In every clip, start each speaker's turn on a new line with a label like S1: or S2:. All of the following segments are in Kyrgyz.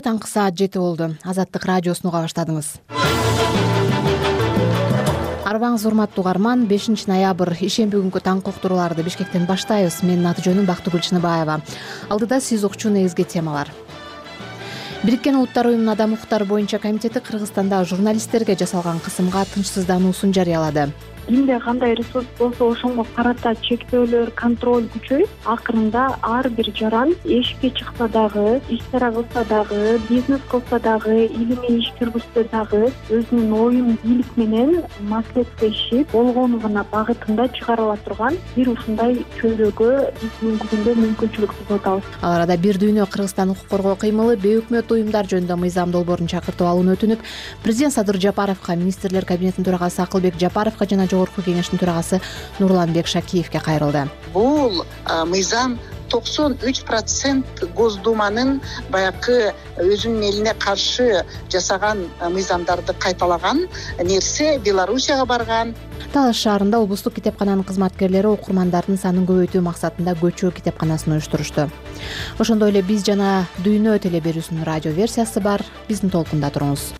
S1: Таңкы саат 7 болду. Азаттык радиосун уга баштадыңыз. Арбаңыз урматтуу угарман, 5 ноябрь ишемби күнгү таңкы уктурууларды Бишкектен баштайбыз. Менин аты жөнүм Бактыгүл Чыныбаева. Алдыда сиз укчу негизги темалар. Бириккен Улуттар Уюмунун Адам укуктары боюнча комитети Кыргызстанда журналисттерге жасалган кысымга тынчсыздануусун жарыялады.
S2: Кимде кандай ресурс болсо ошонго карата чектөөлөр, контроль күчөйүп, акырында ар бир жаран эшикке чыкса дагы, иш-чара кылса дагы, бизнес кылса дагы, илимий иш жүргүзсө дагы өзүнүн оюн бийлик менен маслектешип, болгону гана багытында чыгара ала турган бир ушундай чөйрөгө биз бүгүндө мүмкүнчүлүк тугуп атабыз.
S1: Ал арада Бир дүйнө Кыргызстан укук коргоо кыймылы бейөкмөт уюмдар жөнүндө мыйзам долбоорун чакыртып алууну өтүнүп, президент Садыр Жапаровго, министрлер кабинетинин төрагасы Акылбек Жапаровго жана жогорку кеңештин төрагасы Нурланбек Шакиевке кайрылды.
S3: Бул мыйзам 93% Госдуманын баягы өзүнүн элине каршы жасаган мыйзамдарды кайталаган нерсе Белоруссияга барган.
S1: Талаш шаарында облустук китепкананын кызматкерлери окурмандардын санын көбөйтүү максатында көчүү китепканасын уюштурушту. Ошондой эле биз жана дүйнө теле берүүсүнүн радио версиясы бар. Биздин толкунда туруңуз.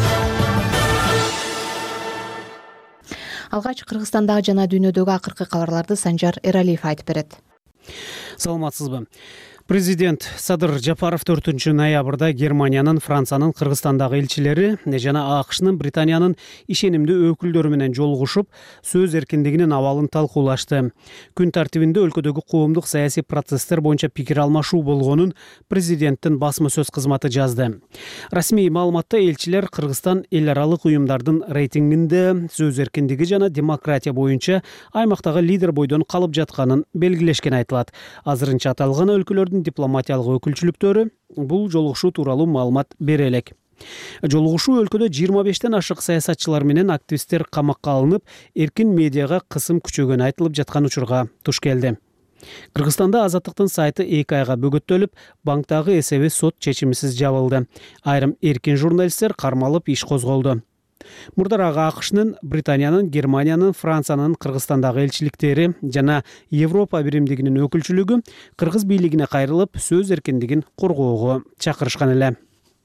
S1: Алгач Кыргызстандагы жана дүйнөдөгү акыркы кабарларды Санжар Эралиев айтып берет.
S4: Саламатсызбы. Президент Садыр Жапаров 4 ноябрда Германиянын, Франциянын, Кыргызстандагы элчилери жана АКШнын, Британиянын ишенимдүү өкүлдөрү менен жолугушуп, сөз эркиндигинин абалын талкуулашты. Күн тартибинде өлкөдөгү коомдук саясий процесстер боюнча пикир алмашуу болгонун президенттин басма сөз кызматы жазды. Расмий маалыматта элчилер Кыргызстан эл аралык уюмдардын рейтингинде сөз эркиндиги жана демократия боюнча аймактагы лидер бойдон калып жатканын белгилешкени айтылат. Азырынча аталган өлкөлөрдүн дипломатиялык өкүлчүлүктөрү бул жолугушуу тууралуу маалымат бере элек. Жолугушуу өлкөдө 25тен ашык саясатчылар менен активисттер камакка алынып, эркин медиага кысым күчөгөнү айтылып жаткан учурга туш келди. Кыргызстанда Азаттыктын сайты 2 айга бөгөттөлүп, банктагы эсеби сот чечимисиз жабылды. Айрым эркин журналисттер кармалып, иш козголду. Мурдараак АКШнын, Британиянын, Германиянын, Франциянын Кыргызстандагы элчиликтери жана Европа биримдигинин өкүлчүлүгү кыргыз бийлигине кайрылып, сөз эркиндигин коргоого чакырышкан эле.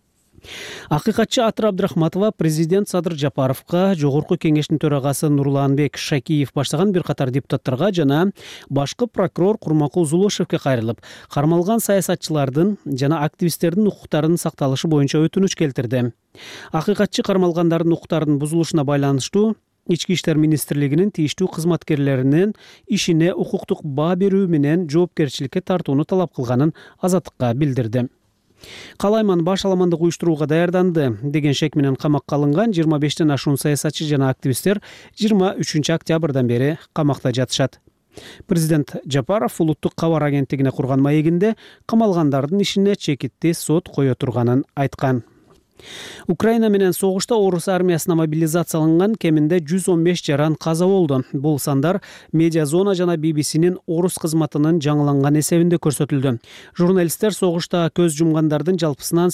S4: Акыйкатчы Атыр Абдрахматова президент Садыр Жапаровго, жогорку кеңештин төрагасы Нурланбек Шакиев баштаган бир катар депутаттарга жана башкы прокурор Курмакул Зулушевке кайрылып, кармалган саясатчылардын жана активисттердин укуктарынын сакталышы боюнча өтүнүч келтирди. Акыйкатчы кармалгандардын укуктарынын бузулушуна байланыштуу Ички иштер министрлигинин тийиштүү кызматкерлеринин ишине укуктук баа берүү менен жоопкерчиликке тартууну талап кылганын Азаттыкка билдирди. Калайман баш аламандык уюштурууга даярданды деген шек менен камакка алынган 25тен ашуун саясатчы жана активисттер 23 октябрдан бери камакта жатышат. Президент Жапаров улуттук кабар агенттигине курган маегинде камалгандардын ишине чекитти сот кое турганын айткан. Украина менен согушта орус армиясына мобилизацияланган кеминде 115 жаран каза болду. Бул сандар Медиа Зона жана BBC'нин орус кызматынын жаңыланган эсебинде көрсөтүлдү. Журналисттер согушта көз жумгандардын жалпысынан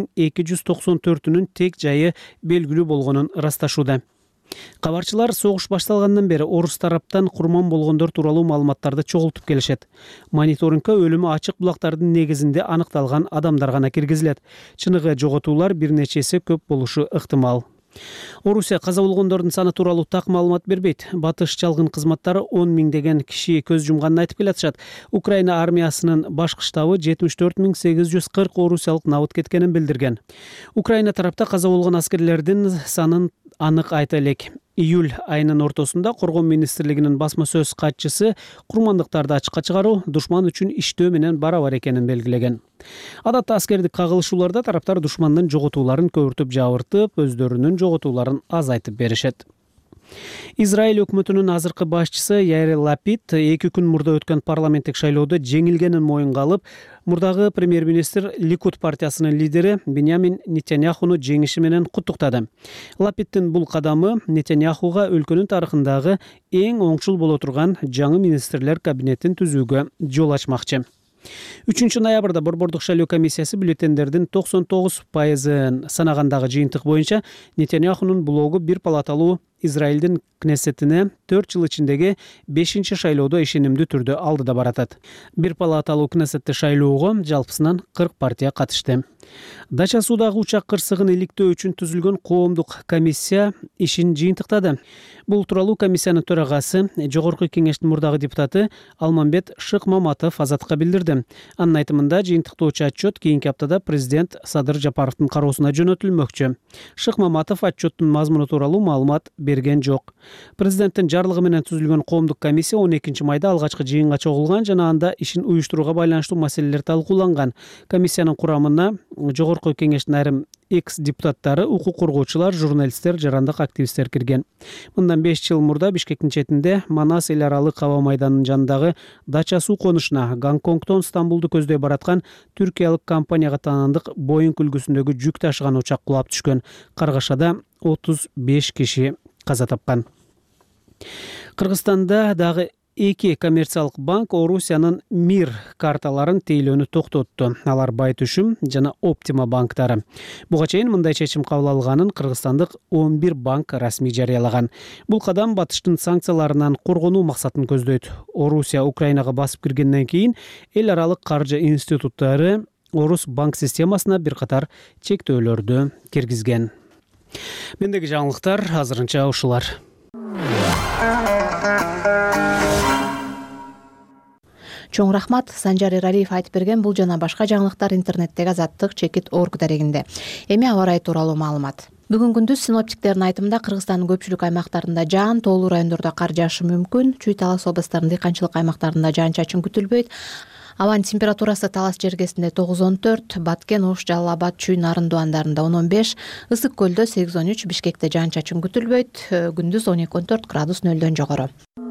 S4: 8294-үнүн тек жайы белгилүү болгонун ырасташууда. Кабарчылар согуш башталгандан бери орус тараптан курман болгондор тууралуу маалыматтарды чогултуп келишет. Мониторингке өлүмү ачык булактардын негизинде аныкталган адамдар гана киргизилет. Чыныгы жоготуулар бир нече эсе көп болушу ыктымал. Орусия каза болгондордун саны тууралуу так маалымат бербейт. Батыш чалгын кызматтары 10 миңдеген киши көз жумганын айтып келатышат. Украина армиясынын башкы штабы 74840 орусиялык набыт кеткенин билдирген. Украина тарапта каза болгон аскерлердин санын анык айта элек. Июль айынын ортосунда Коргоо министрлигинин басма сөз катчысы курмандыктарды ачыкка чыгаруу душман үчүн иштөө менен барабар экенин белгилеген. Адатта аскердик кагылышууларда тараптар душмандын жоготууларын көбүртүп жабыртып, өздөрүнүн жоготууларын азайтып беришет. Израиль өкмөтүнүн азыркы башчысы Яир Лапид 2 күн мурда өткөн парламенттик шайлоодо жеңилгенин моюнга алып, мурдагы премьер-министр Ликуд партиясынын лидери Беньямин Нетаньяхуну жеңиши менен куттуктады. Лапидтин бул кадамы Нетаньяхуга өлкөнүн тарыхындагы эң оңчул боло турган жаңы министрлер кабинетин түзүүгө жол ачмакчы. 3 ноябрда Борбордук шайлоо комиссиясы бюллетендердин 99% санагандагы жыйынтык боюнча Нетаньяхунун блогу бир палаталуу Израилдин Кнессетине 4 жыл ичиндеги 5-чи шайлоодо ишенимдүү түрдө алдыда баратат. Бир палаталуу Кнессетти шайлоого жалпысынан 40 партия катышты. Дача суудагы учак кырсыгын иликтөө үчүн түзүлгөн коомдук комиссия ишин жыйынтыктады. Бул тууралуу комиссиянын төрагасы, Жогорку кеңештин мурдагы депутаты Алмамбет Шыкмаматов Азатка билдирди. Анын айтымында жыйынтыктоочу отчет кийинки аптада президент Садыр Жапаровдун кароосуна жөнөтүлмөкчү. Шыкмаматов отчеттун мазмуну тууралуу маалымат берген жок. Президенттин жарлыгы менен түзүлгөн коомдук комиссия 12 майда алгачкы жыйынга чогулган жана анда ишин уюштурууга байланыштуу маселелер талкууланган. Комиссиянын курамына Жогорку кеңештин айрым экс-депутаттары, укук коргоочулар, журналисттер, жарандык активисттер кирген. Мындан 5 жыл мурда Бишкектин четинде Манас эл аралык аба майданынын жанындагы Дача суу конушуна Гонконгдон Стамбулду көздөй бараткан түркиялык компанияга таандык Боинг үлгүсүндөгү жүк ташыган учак кулап түшкөн. Каргашада 35 киши каза тапкан. Кыргызстанда дагы 2 коммерциялык банк Орусиянын Мир карталарын тейлөөнү токтотту. Алар Байтүшүм жана Оптима банктары. Буга чейин мындай чечим кабыл алганын кыргызстандык 11 банк расмий жарыялаган. Бул кадам батыштын санкцияларынан коргонуу максатын көздөйт. Орусия Украинага басып киргенден кийин эл аралык каржы институттары Орус банк системасына бир катар чектөөлөрдү киргизген. Мендеги жаңылыктар азырынча ушулар.
S1: Чоң рахмат, Санжар Эралиев айтып берген. Бул жана башка жаңылыктар интернеттеги azаттык-org дарегинде. Эми аба ырайы тууралуу маалымат. Бүгүн күндүз синоптиктердин айтымында Кыргызстандын көпчүлүк аймактарында жаан, тоолуу райондордо кар жаашы мүмкүн. Чүй Талас областарынын дыйканчылык аймактарында жаан-чачын күтүлбөйт. Абанын температурасы Талас жергесинде 9-14, Баткен, Ош, Жалал Абад, Чүй, Нарын дубандарында 10-15, Ысык көлдө 8-13, Бишкекте жаан-чачын күтүлбөйт. Күндүз 12-14 градус нөлдөн жогору.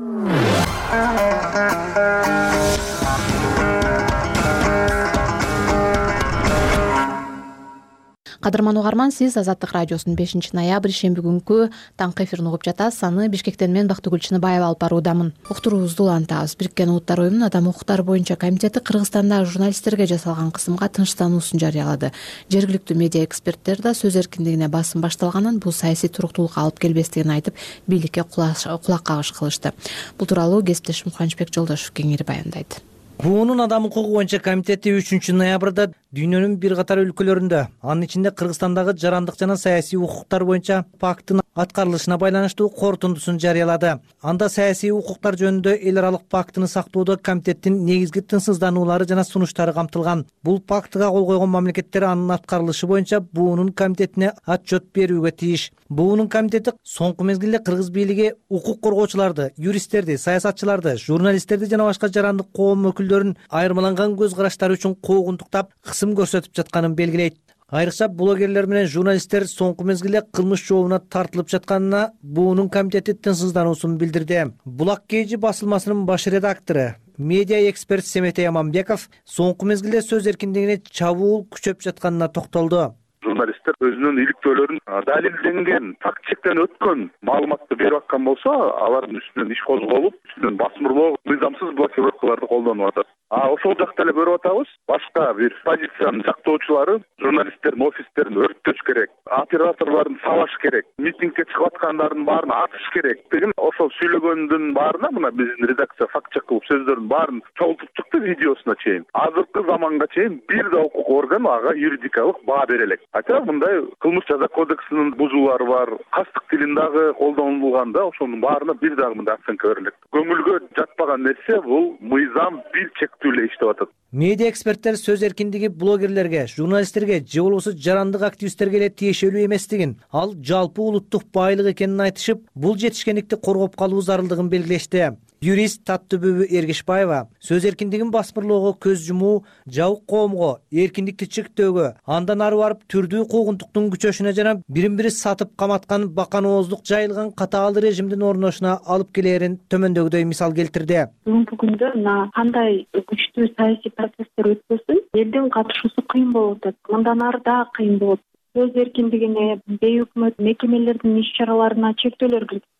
S1: Кадырман угарман, сиз Азаттык радиосунун 5 ноябрь шемби күнкү таңкы эфирин угуп жатасыз. Аны Бишкектен мен Бактыгүл Чыныбаева алып баруудамын. Уктуруубузду улантабыз. Бириккен Улуттар уюмунун Адам укуктары боюнча комитети Кыргызстанда журналисттерге жасалган кысымга тынчтануусун жарыялады. Жергиликтүү медиа эксперттер да сөз эркиндигине басым башталганын, бул саясий туруктуулукка алып келбестигин айтып, бийликке кулак кагыш кылышты. Бул тууралуу кесиптешим Кубанычбек Жолдошов кеңири баяндайт.
S5: БУнун Адам укугу боюнча комитети 3 ноябрда дүйнөнүн бир катар өлкөлөрүндө, анын ичинде Кыргызстандагы жарандык жана саясий укуктар боюнча пакттын аткарылышына байланыштуу корутундусун жарыялады. Анда саясий укуктар жөнүндө эл аралык пакттыны сактоодо комитеттин негизги тынчсыздануулары жана сунуштары камтылган. Бул пакттыга кол койгон мамлекеттер анын аткарылышы боюнча БУнун комитетине отчет берүүгө тийиш. БУнун комитети соңку мезгилде кыргыз бийлиги укук коргоочуларды, юристтерди, саясатчыларды, журналисттерди жана башка жарандык коом өкүлдөрүн айырмаланган көз караштары үчүн куугунтуктап, кысым көрсөтүп жатканын белгилейт. Айрыкча блогерлер менен журналисттер соңку мезгилде кылмыш жообуна тартылып жатканына БУнун комитети тынчсыздануусун билдирди. Булак Кежи басылмасынын баш редактору, медиа эксперт Семетей Аманбеков соңку мезгилде сөз эркиндигине чабуул күчөп жатканына токтолду.
S6: Журналисттер өзүнүн иликтөөлөрүн далилденген, факт чектен өткөн маалыматты берип аткан болсо, алардын үстүнөн иш козголуп, үстүнөн басым уруулоо, мыйзамсыз блокировкаларды колдонуп атат. Ошол жакта эле көрүп атабыз. Башка бир позициянын жактоочулары журналисттердин офистерин өрттөш керек, операторлорун сабаш керек, митингге чыгып аткандардын баарын атыш керек деген ошол сүйлөгөндүн баарына мына биздин редакция факт чек кылып сөздөрдүн баарын чогултуп чыкты, видеосуна чейин. Азыркы заманга чейин бир да укук органы ага юридикалык баа бере элек. Хотя мындай кылмыш жаза кодексинин бузуулары бар, кастык тилин дагы колдонулганда ошонун баарына бир дагы мындай оценка берилет. Көңүлгө жатпаган нерсе бул мыйзам бир чектүү эле иштеп атат.
S5: Медиа эксперттер сөз эркиндиги блогерлерге, журналисттерге же болбосо жарандык активисттерге эле тиешелүү эместигин, ал жалпы улуттук байлык экенин айтышып, бул жетишкендикти коргоп калуу зарылдыгын белгилешти. Юрист Таттыбүбү Эргешбаева сөз эркиндигин басмырлоого көз жумуу жабык коомго, эркиндикти чектөөгө, андан ары барып түрдүү куугунтуктун күчөшүнө жана бирин-бири сатып каматкан баканооздук жайылган катаал режимдин орношуна алып келерин төмөндөгүдөй мисал келтирди.
S2: Бүгүнкү күндө кандай күчтүү саясий процесстер өтпөсүн, элдин катышуусу кыйын болуп атат. Мындан ары да кыйын болот. Сөз эркиндигине, бейөкмөт мекемелердин иш чараларына чектөөлөр киргизип жатат.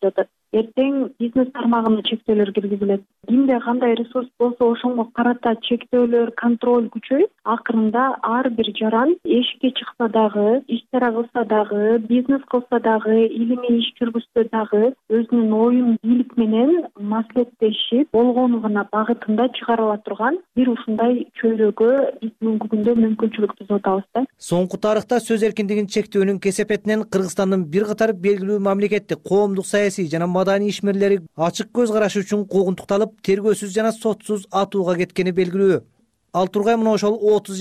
S2: эртең бизнес тармагына чектөөлөр киргизилет. Кимде кандай ресурс болсо ошого карата чектөөлөр, контроль күчөйүп, акырында ар бир жаран эшикке чыкса дагы, иш-чара кылса дагы, бизнес кылса дагы, илимий иш жүргүзсө дагы өзүнүн оюн бийлик менен маслихаттешип, болгону гана багытында чыгара ала турган бир ушундай чөйрөгө биз бүгүнкү күндө мүмкүнчүлүк түзүп атабыз да.
S5: Соңку тарыхта сөз эркиндигин чектөөнүн кесепетинен Кыргызстандын бир катар белгилүү мамлекеттик, коомдук, саясий жана маданий ишмерлери ачык көз карашы үчүн куугунтукталып, тергөөсүз жана сотсуз атууга кеткени белгилүү. Ал тургай мына ошол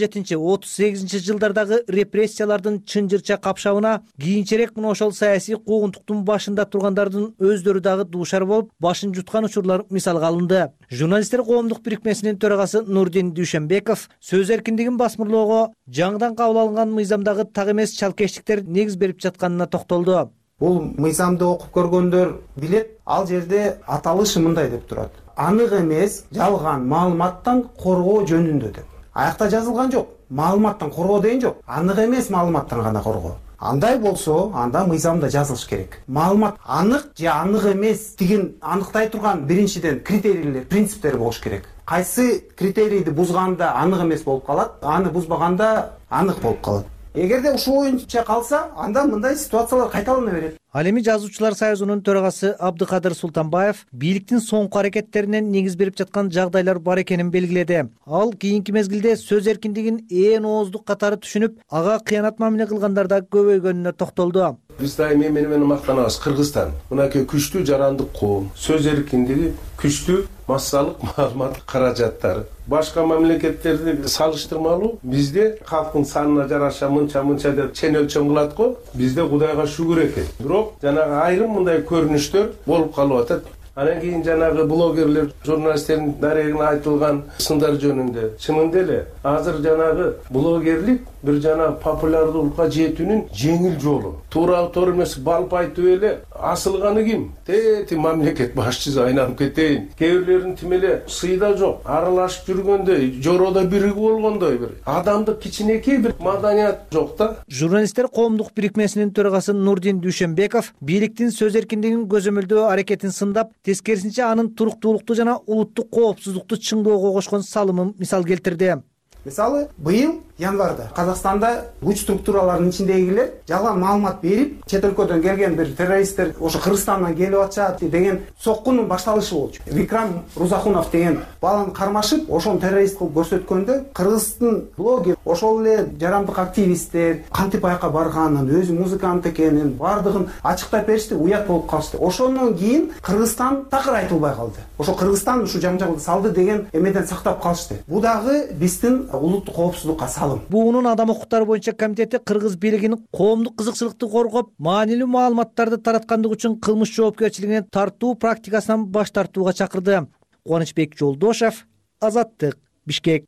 S5: 37-38 жылдардагы репрессиялардын чынжырча капшабына кийинчерээк мына ошол саясий куугунтуктун башында тургандардын өздөрү дагы дуушар болуп, башын жуткан учурлар мисалга алынды. Журналисттер коомдук бирикмесинин төрагасы Нурдин Дүйшөнбеков сөз эркиндигин басмырлоого жаңыдан кабыл алынган мыйзамдагы так эмес чалкештиктер негиз берип жатканына токтолду.
S7: Бул мыйзамды окуп көргөндөр билет, ал жерде аталышы мындай деп турат: анык эмес жалган маалыматтан коргоо жөнүндө деп. Аякта жазылган жок. Маалыматтан коргоо деген жок. Анык эмес маалыматтан гана коргоо. Андай болсо, анда мыйзамда жазылыш керек. Маалымат анык же анык эмес деген аныктай турган биринчиден критерийлер, принциптер болуш керек. Кайсы критерийди бузганда анык эмес болуп калат, аны бузбаганда анык болуп калат. Эгерде ушул боюнча калса, анда мындай ситуациялар кайталана берет.
S5: Ал эми Жазуучулар союзунун төрагасы Абдыкадыр Султанбаев бийликтин соңку аракеттеринен негиз берип жаткан жагдайлар бар экенин белгиледи. Ал кийинки мезгилде сөз эркиндигин ээн ооздук катары түшүнүп, ага кыянат мамиле кылгандарда көбөйгөнүнө токтолду.
S8: Биз дайыма менен мактанабыз. Кыргызстан мынакей күчтүү жарандык коом, сөз эркиндиги, күчтүү массалык маалымат каражаттары. Башка мамлекеттерди салыштырмалуу бизде калктын санына жараша мынча деп чен өлчөм кылат го. Бизде Кудайга шүгүр экен. Бирок жанагы айрым мындай көрүнүштөр болуп калып атат. Анан кийин жанагы блогерлер, журналисттердин дарегине айтылган сындар жөнүндө чынында эле азыр жанагы блогерлик бир жана популярдуулукка жетүүнүн жеңил жолу. Туура эмес балп айтып эле асылганы ким? Тети мамлекет башчысы айланып кетейин. Кээ бирлерин тим эле сыйда жок, аралашып жүргөндөй, жороодо биригип болгондой бир адамдык кичинекей бир маданият жок да.
S5: Журналисттер коомдук бирикмесинин төрагасы Нурдин Дүйшөнбеков бийликтин сөз эркиндигин көзөмөлдөө аракетин сындап, тескерисинче анын туруктуулукту жана улуттук коопсуздукту чыңдоого кошкон салымын мисал келтирди.
S7: Мисалы, быйыл январда Казакстанда күч структураларынын ичиндегилер жалган маалымат берип, чет өлкөдөн келген бир террористтер ошо Кыргызстандан келип атышат деген соккунун башталышы болчу. Викрам Рузахунов деген баланы кармашып, ошону террорист кылып көрсөткөндө Кыргыздын блогер, ошол эле жарандык активисттер кантип аяка барганын, өзү музыкант экенин бардыгын ачыктап беришти, уят болуп калышты. Ошондон кийин Кыргызстан такыр айтылбай калды. Ошо Кыргызстан ушу жаңжалды салды деген эмеден сактап калышты. Бу дагы биздин улуттук коопсуздукка салым.
S5: БУ-нун адам укуктары боюнча комитети кыргыз бийлигинин коомдук кызыкчылыкты коргоп, маанилүү маалыматтарды тараткандык үчүн кылмыш жоопкерчилигине тартуу практикасынан баш тартууга чакырды. Кубанычбек Жолдошев, Азаттык, Бишкек.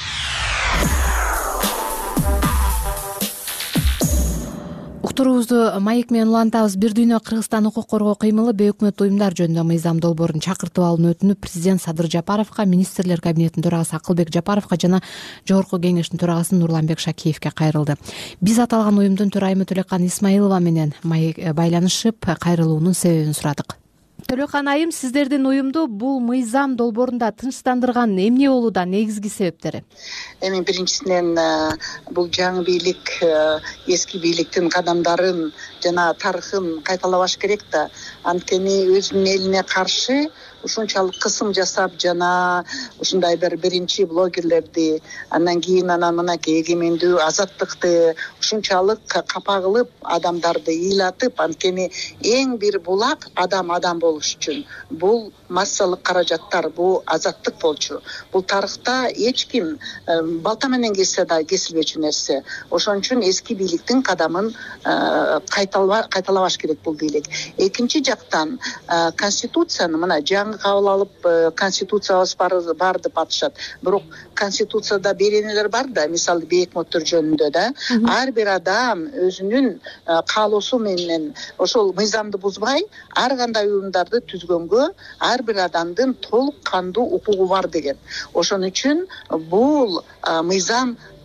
S1: Уктуруубузду маек менен улантабыз. Бир дүйнө Кыргызстан укук коргоо кыймылы бейөкмөт уюмдар жөнүндө мыйзам долбоорун чакыртып алууну өтүнүп, президент Садыр Жапаровго, министрлер кабинетинин төрагасы Акылбек Жапаровго жана жогорку кеңештин төрагасы Нурланбек Шакиевке кайрылды. Биз аталган уюмдун төрайымы Төлөкан Исмаилова менен байланышып, кайрылуунун себебин сурадык. Төлөкан айым, сиздердин уюмду бул мыйзам долбоорунда тынчтандырган эмне болууда, негизги себептери?
S3: Эми биринчисинен бул жаңы бийлик эски бийликтин кадамдарын жана тарыхын кайталабаш керек да. Анткени өзүнүн элине каршы ушунчалык кысым жасап жана ушундай биринчи блогерлерди, андан кийин мынакей эгемендүү азаттыкты ушунчалык капа кылып, адамдарды ыйлатып, анткени эң бир булак адам болуш үчүн бул массалык каражаттар, бул азаттык болчу. Бул тарыхта эч ким балта менен кессе да кесилбечү нерсе. Ошон үчүн эски бийликтин кадамын кайталабаш керек бул бийлик. Экинчи жактан конституцияны мына жаңы кабыл алып, конституциябыз бар деп атышат. Бирок конституцияда беренелер бар да, мисалы бейөкмөттөр жөнүндө да. Ар бир адам өзүнүн каалоосу менен ошол мыйзамды бузбай, ар кандай уюмдарды түзгөнгө ар бир адамдын толук кандуу укугу бар деген. Ошон үчүн бул мыйзам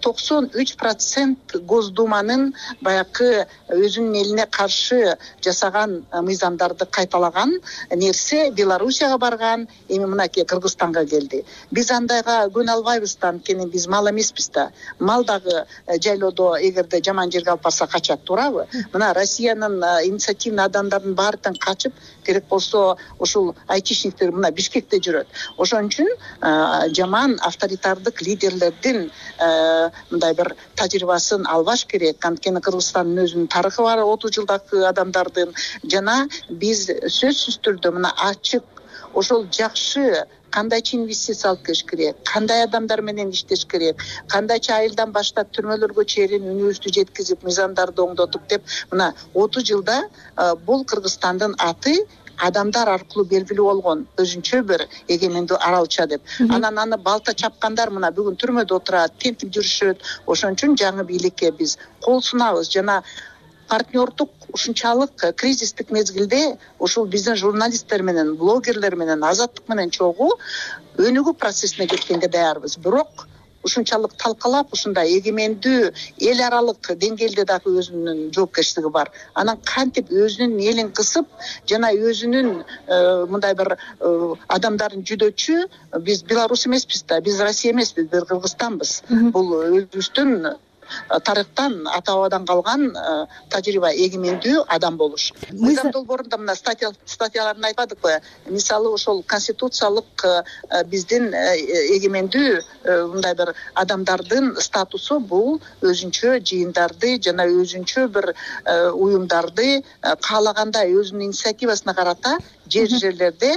S3: 93% Госдуманын баягы өзүнүн элине каршы жасаган мыйзамдарды кайталаган нерсе Белоруссияга барган, эми мынакей Кыргызстанга келди. Биз андайга көнө албайбыз да, анткени биз мал эмеспиз да. Мал дагы жайлоодо эгерде жаман жерге алып барса качат, туурабы? Мына Россиянын инициативный адамдарынын баардыгын качып, керек болсо ушул айтишниктер мына Бишкекте жүрөт. Ошон үчүн жаман авторитардык лидерлердин мындай бир тажрыйбасын албаш керек. Анткени Кыргызстандын өзүнүн тарыхы бар, 30 жылдагы адамдардын. Жана биз сөзсүз түрдө мына ачык ошол жакшы кандайча инвестиция алып келиш керек, кандай адамдар менен иштеш керек, кандайча айылдан баштап түрмөлөргө чейин үнүбүздү жеткизип, мыйзамдарды оңдотуп деп, мына 30 жылда бул Кыргызстандын аты адамдар аркылуу белгилүү болгон, өзүнчө бир эгемендүү аралча деп. Анан аны балта чапкандар мына бүгүн түрмөдө отурат, тентип жүрүшөт. Ошон үчүн жаңы бийликке биз кол сунабыз. Жана партнердук ушунчалык кризистик мезгилде ушул биздин журналисттер менен, блогерлер менен, азаттык менен чогуу өнүгүү процессине кеткенге даярбыз. Бирок ушунчалык талкалап, ушундай эгемендүү эл аралык деңгээлде дагы өзүнүн жоопкерчилиги бар. Анан кантип өзүнүн элин кысып, жана өзүнүн мындай бир адамдарын жүдөчү, биз Беларусь эмеспиз да, биз Россия эмеспиз, биз Кыргызстанбыз. Бул өзүбүздүн тарыхтан, ата бабадан калган тажрыйба, эгемендүү адам болуш. Мыйзам долбоорунда мына статьяларын айтпадыкпы? Мисалы ошол конституциялык биздин эгемендүү мындай бир адамдардын статусу бул өзүнчө жыйындарды жана өзүнчө бир уюмдарды каалагандай өзүнүн инициативасына карата жерлерде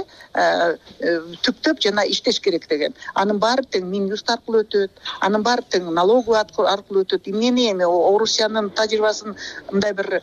S3: түптөп жана иштеш керек деген. Анын баары тең Минюст аркылуу өтөт, анын баары тең налоговый аркылуу өтөт. Эмнени эми Орусиянын тажрыйбасын мындай бир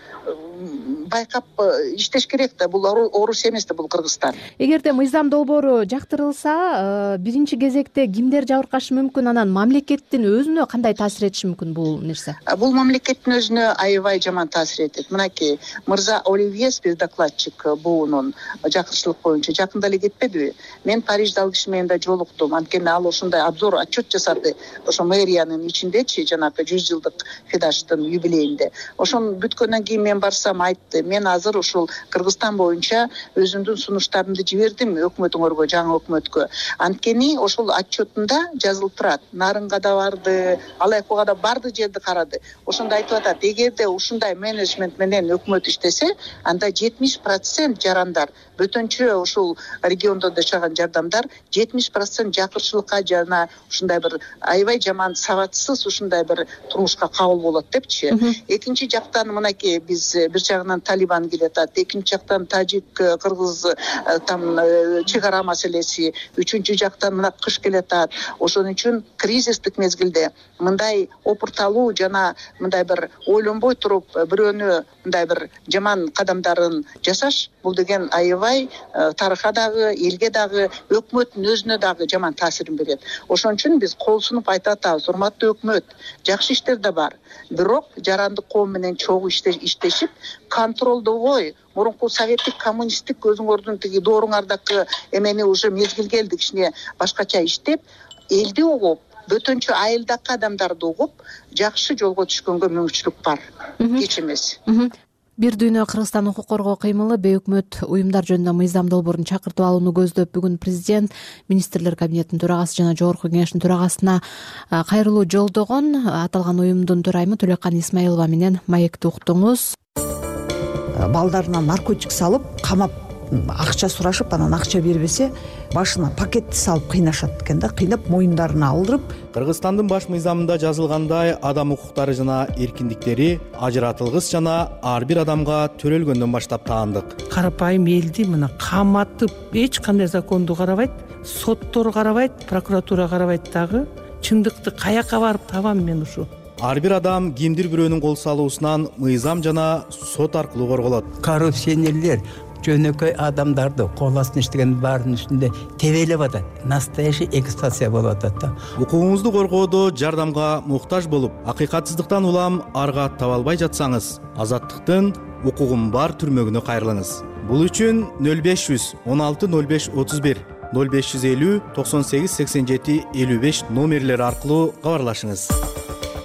S3: байкап иштеш керек да. Бул Орусия эмес да, бул Кыргызстан.
S1: Эгерде мыйзам долбоору жактырылса, биринчи кезекте кимдер жабыркашы мүмкүн, анан мамлекеттин өзүнө кандай таасир этиши мүмкүн бул нерсе?
S3: Бул мамлекеттин өзүнө аябай жаман таасир этет. Мынакей Мырза Оливьес, биз докладчик буунун жакырчылык боюнча жакында эле кетпедиби? Мен Парижде ал киши менен да жолуктум. Анткени ал ушундай обзор, отчет жасады. Ошо мэриянын ичиндечи, жанагы 100 жылдык Федаштын юбилейинде. Ошон бүткөндөн кийин мен барсам айтты, мен азыр ушул Кыргызстан боюнча өзүмдүн сунуштарымды жибердим өкмөтүңөргө, жаңы өкмөткө. Анткени ошол отчетунда жазылып турат. Нарынга да барды, Алайкуга да барды, жерди карады. Ошондо айтып атат, эгерде ушундай менеджмент менен өкмөт иштесе, анда 70% жарандар, бөтөнчө ушул региондо жашаган жардамдар 70% жакырчылыкка жана ушундай бир аябай жаман сабатсыз ушундай бир турмушка кабыл болот депчи. Экинчи жактан мынакей биз бир жагынан Талибан келатат, экинчи жактан тажик кыргыз там чек ара маселеси, үчүнчү жактан мына кыш келатат. Ошон үчүн кризистик мезгилде мындай опурталуу жана мындай бир ойлонбой туруп бирөөнү мындай бир жаман кадамдарын жасаш, бул деген аябай тарыхка дагы, элге дагы, өкмөттүн өзүнө дагы жаман таасирин берет. Ошон үчүн биз кол сунуп айтып атабыз, урматтуу өкмөт, жакшы иштер да бар, бирок жарандык коом менен чогуу иштешип, контролдобой, мурунку советтик коммунисттик өзүңөрдүн тиги дооруңардагы эмени уже мезгил келди, кичине башкача иштеп, элди угуп, бөтөнчө айылдагы адамдарды угуп, жакшы жолго түшкөнгө мүмкүнчүлүк бар. Кеч эмес.
S1: Бир дүйнө Кыргызстан укук коргоо кыймылы бейөкмөт уюмдар жөнүндө мыйзам долбоорун чакыртып алууну көздөп, бүгүн президент министрлер кабинетинин төрагасы жана жогорку кеңештин төрагасына кайрылуу жолдогон. Аталган уюмдун төрайымы Төлөккан Исмаилова менен маекти уктуңуз.
S9: Балдарына наркотик салып, камап акча сурашып, анан акча бербесе, башына пакетти салып кыйнашат экен да, кыйнап моюндарына алдырып.
S10: Кыргызстандын баш мыйзамында жазылгандай, адам укуктары жана эркиндиктери ажыратылгыс жана ар бир адамга төрөлгөндөн баштап таандык.
S11: Карапайым элди мына каматып, эч кандай законду карабайт, соттор карабайт, прокуратура карабайт дагы. Чындыкты каяка барып табам мен ушу?
S10: Ар бир адам кимдир бирөөнүн кол салуусунан мыйзам жана сот аркылуу корголот.
S12: Коррупционерлер жөнөкөй адамдарды кол астына иштеген баарынын үстүндө тебелеп атат. Настоящий эксплуатация болуп атат да.
S10: Укугуңузду коргоодо жардамга муктаж болуп, акыйкатсыздыктан улам арга таба албай жатсаңыз, Азаттыктын укугум бар түрмөгүнө кайрылыңыз. Бул үчүн 0500 16 05 31 0550 98 87 55 номерлери аркылуу кабарлашыңыз.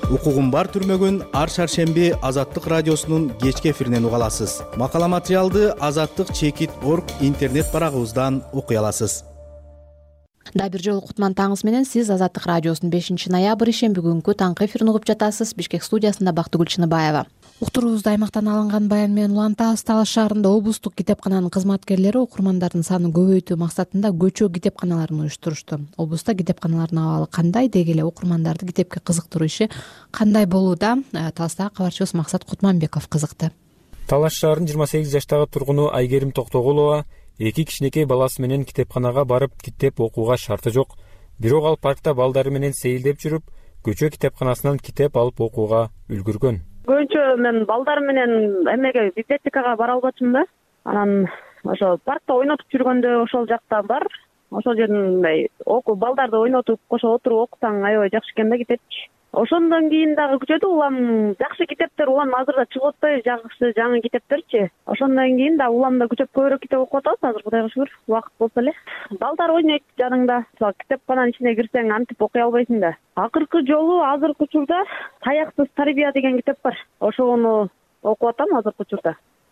S10: Укугум бар түрмөгүн ар шаршемби Азаттык радиосунун кечки эфиринен уга аласыз. Макала материалды azattik.org интернет барагыбыздан окуй аласыз.
S1: Дагы бир жолу кутман таңыңыз менен сиз Азаттык радиосунун 5 ноябрь ишемби күнгү таңкы эфирин угуп жатасыз. Бишкек студиясында Бактыгүл Чыныбаева. Уктуруубузда аймактан алынган баян менен улантабыз. Талаш шаарында облустук китепкананын кызматкерлери окурмандардын санын көбөйтүү максатында көчө китепканаларын уюштурушту. Облуста китепканалардын абалы кандай, деги эле окурмандарды китепке кызыктыруу иши кандай болууда? Таластагы кабарчыбыз Максат Кутманбеков кызыкты.
S13: Талаш шаарынын 28 жаштагы тургуну Айгерим Токтогулова 2 кичинекей баласы менен китепканага барып китеп окууга шарты жок. Бирок ал паркта балдары менен сейилдеп жүрүп, көчө китепканасынан китеп алып окууга үлгүргөн.
S2: Көбүнчө мен балдар менен эмеге библиотекага бара албачумун да. Анан ошо паркта ойнотуп жүргөндө ошол жакта бар. Ошол жерден балдарды ойнотуп, кошо отуруп окусаң аябай жакшы экен да китепчи. Ошондон кийин дагы күчөдү улам жакшы китептер, улам азырда чыгып атпайбы, жакшы жаңы китептерчи. Ошондон кийин да уламда күчөп көбүрөөк китеп окуп атабыз азыр, Кудайга шүгүр, убакыт болсо эле. Балдар ойнойт жаныңда. Китепкананын ичине кирсең антип окуй албайсың да. Акыркы жолу азыркы учурда Таяксыз тарбия деген китеп бар. Ошону окуп атам азыркы учурда.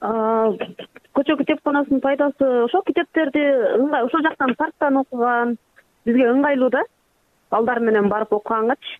S2: Көчө китепканасынын пайдасы ошол китептерди ошол жактан парктан окуган бизге ыңгайлуу да. Балдар менен барып окугангачы.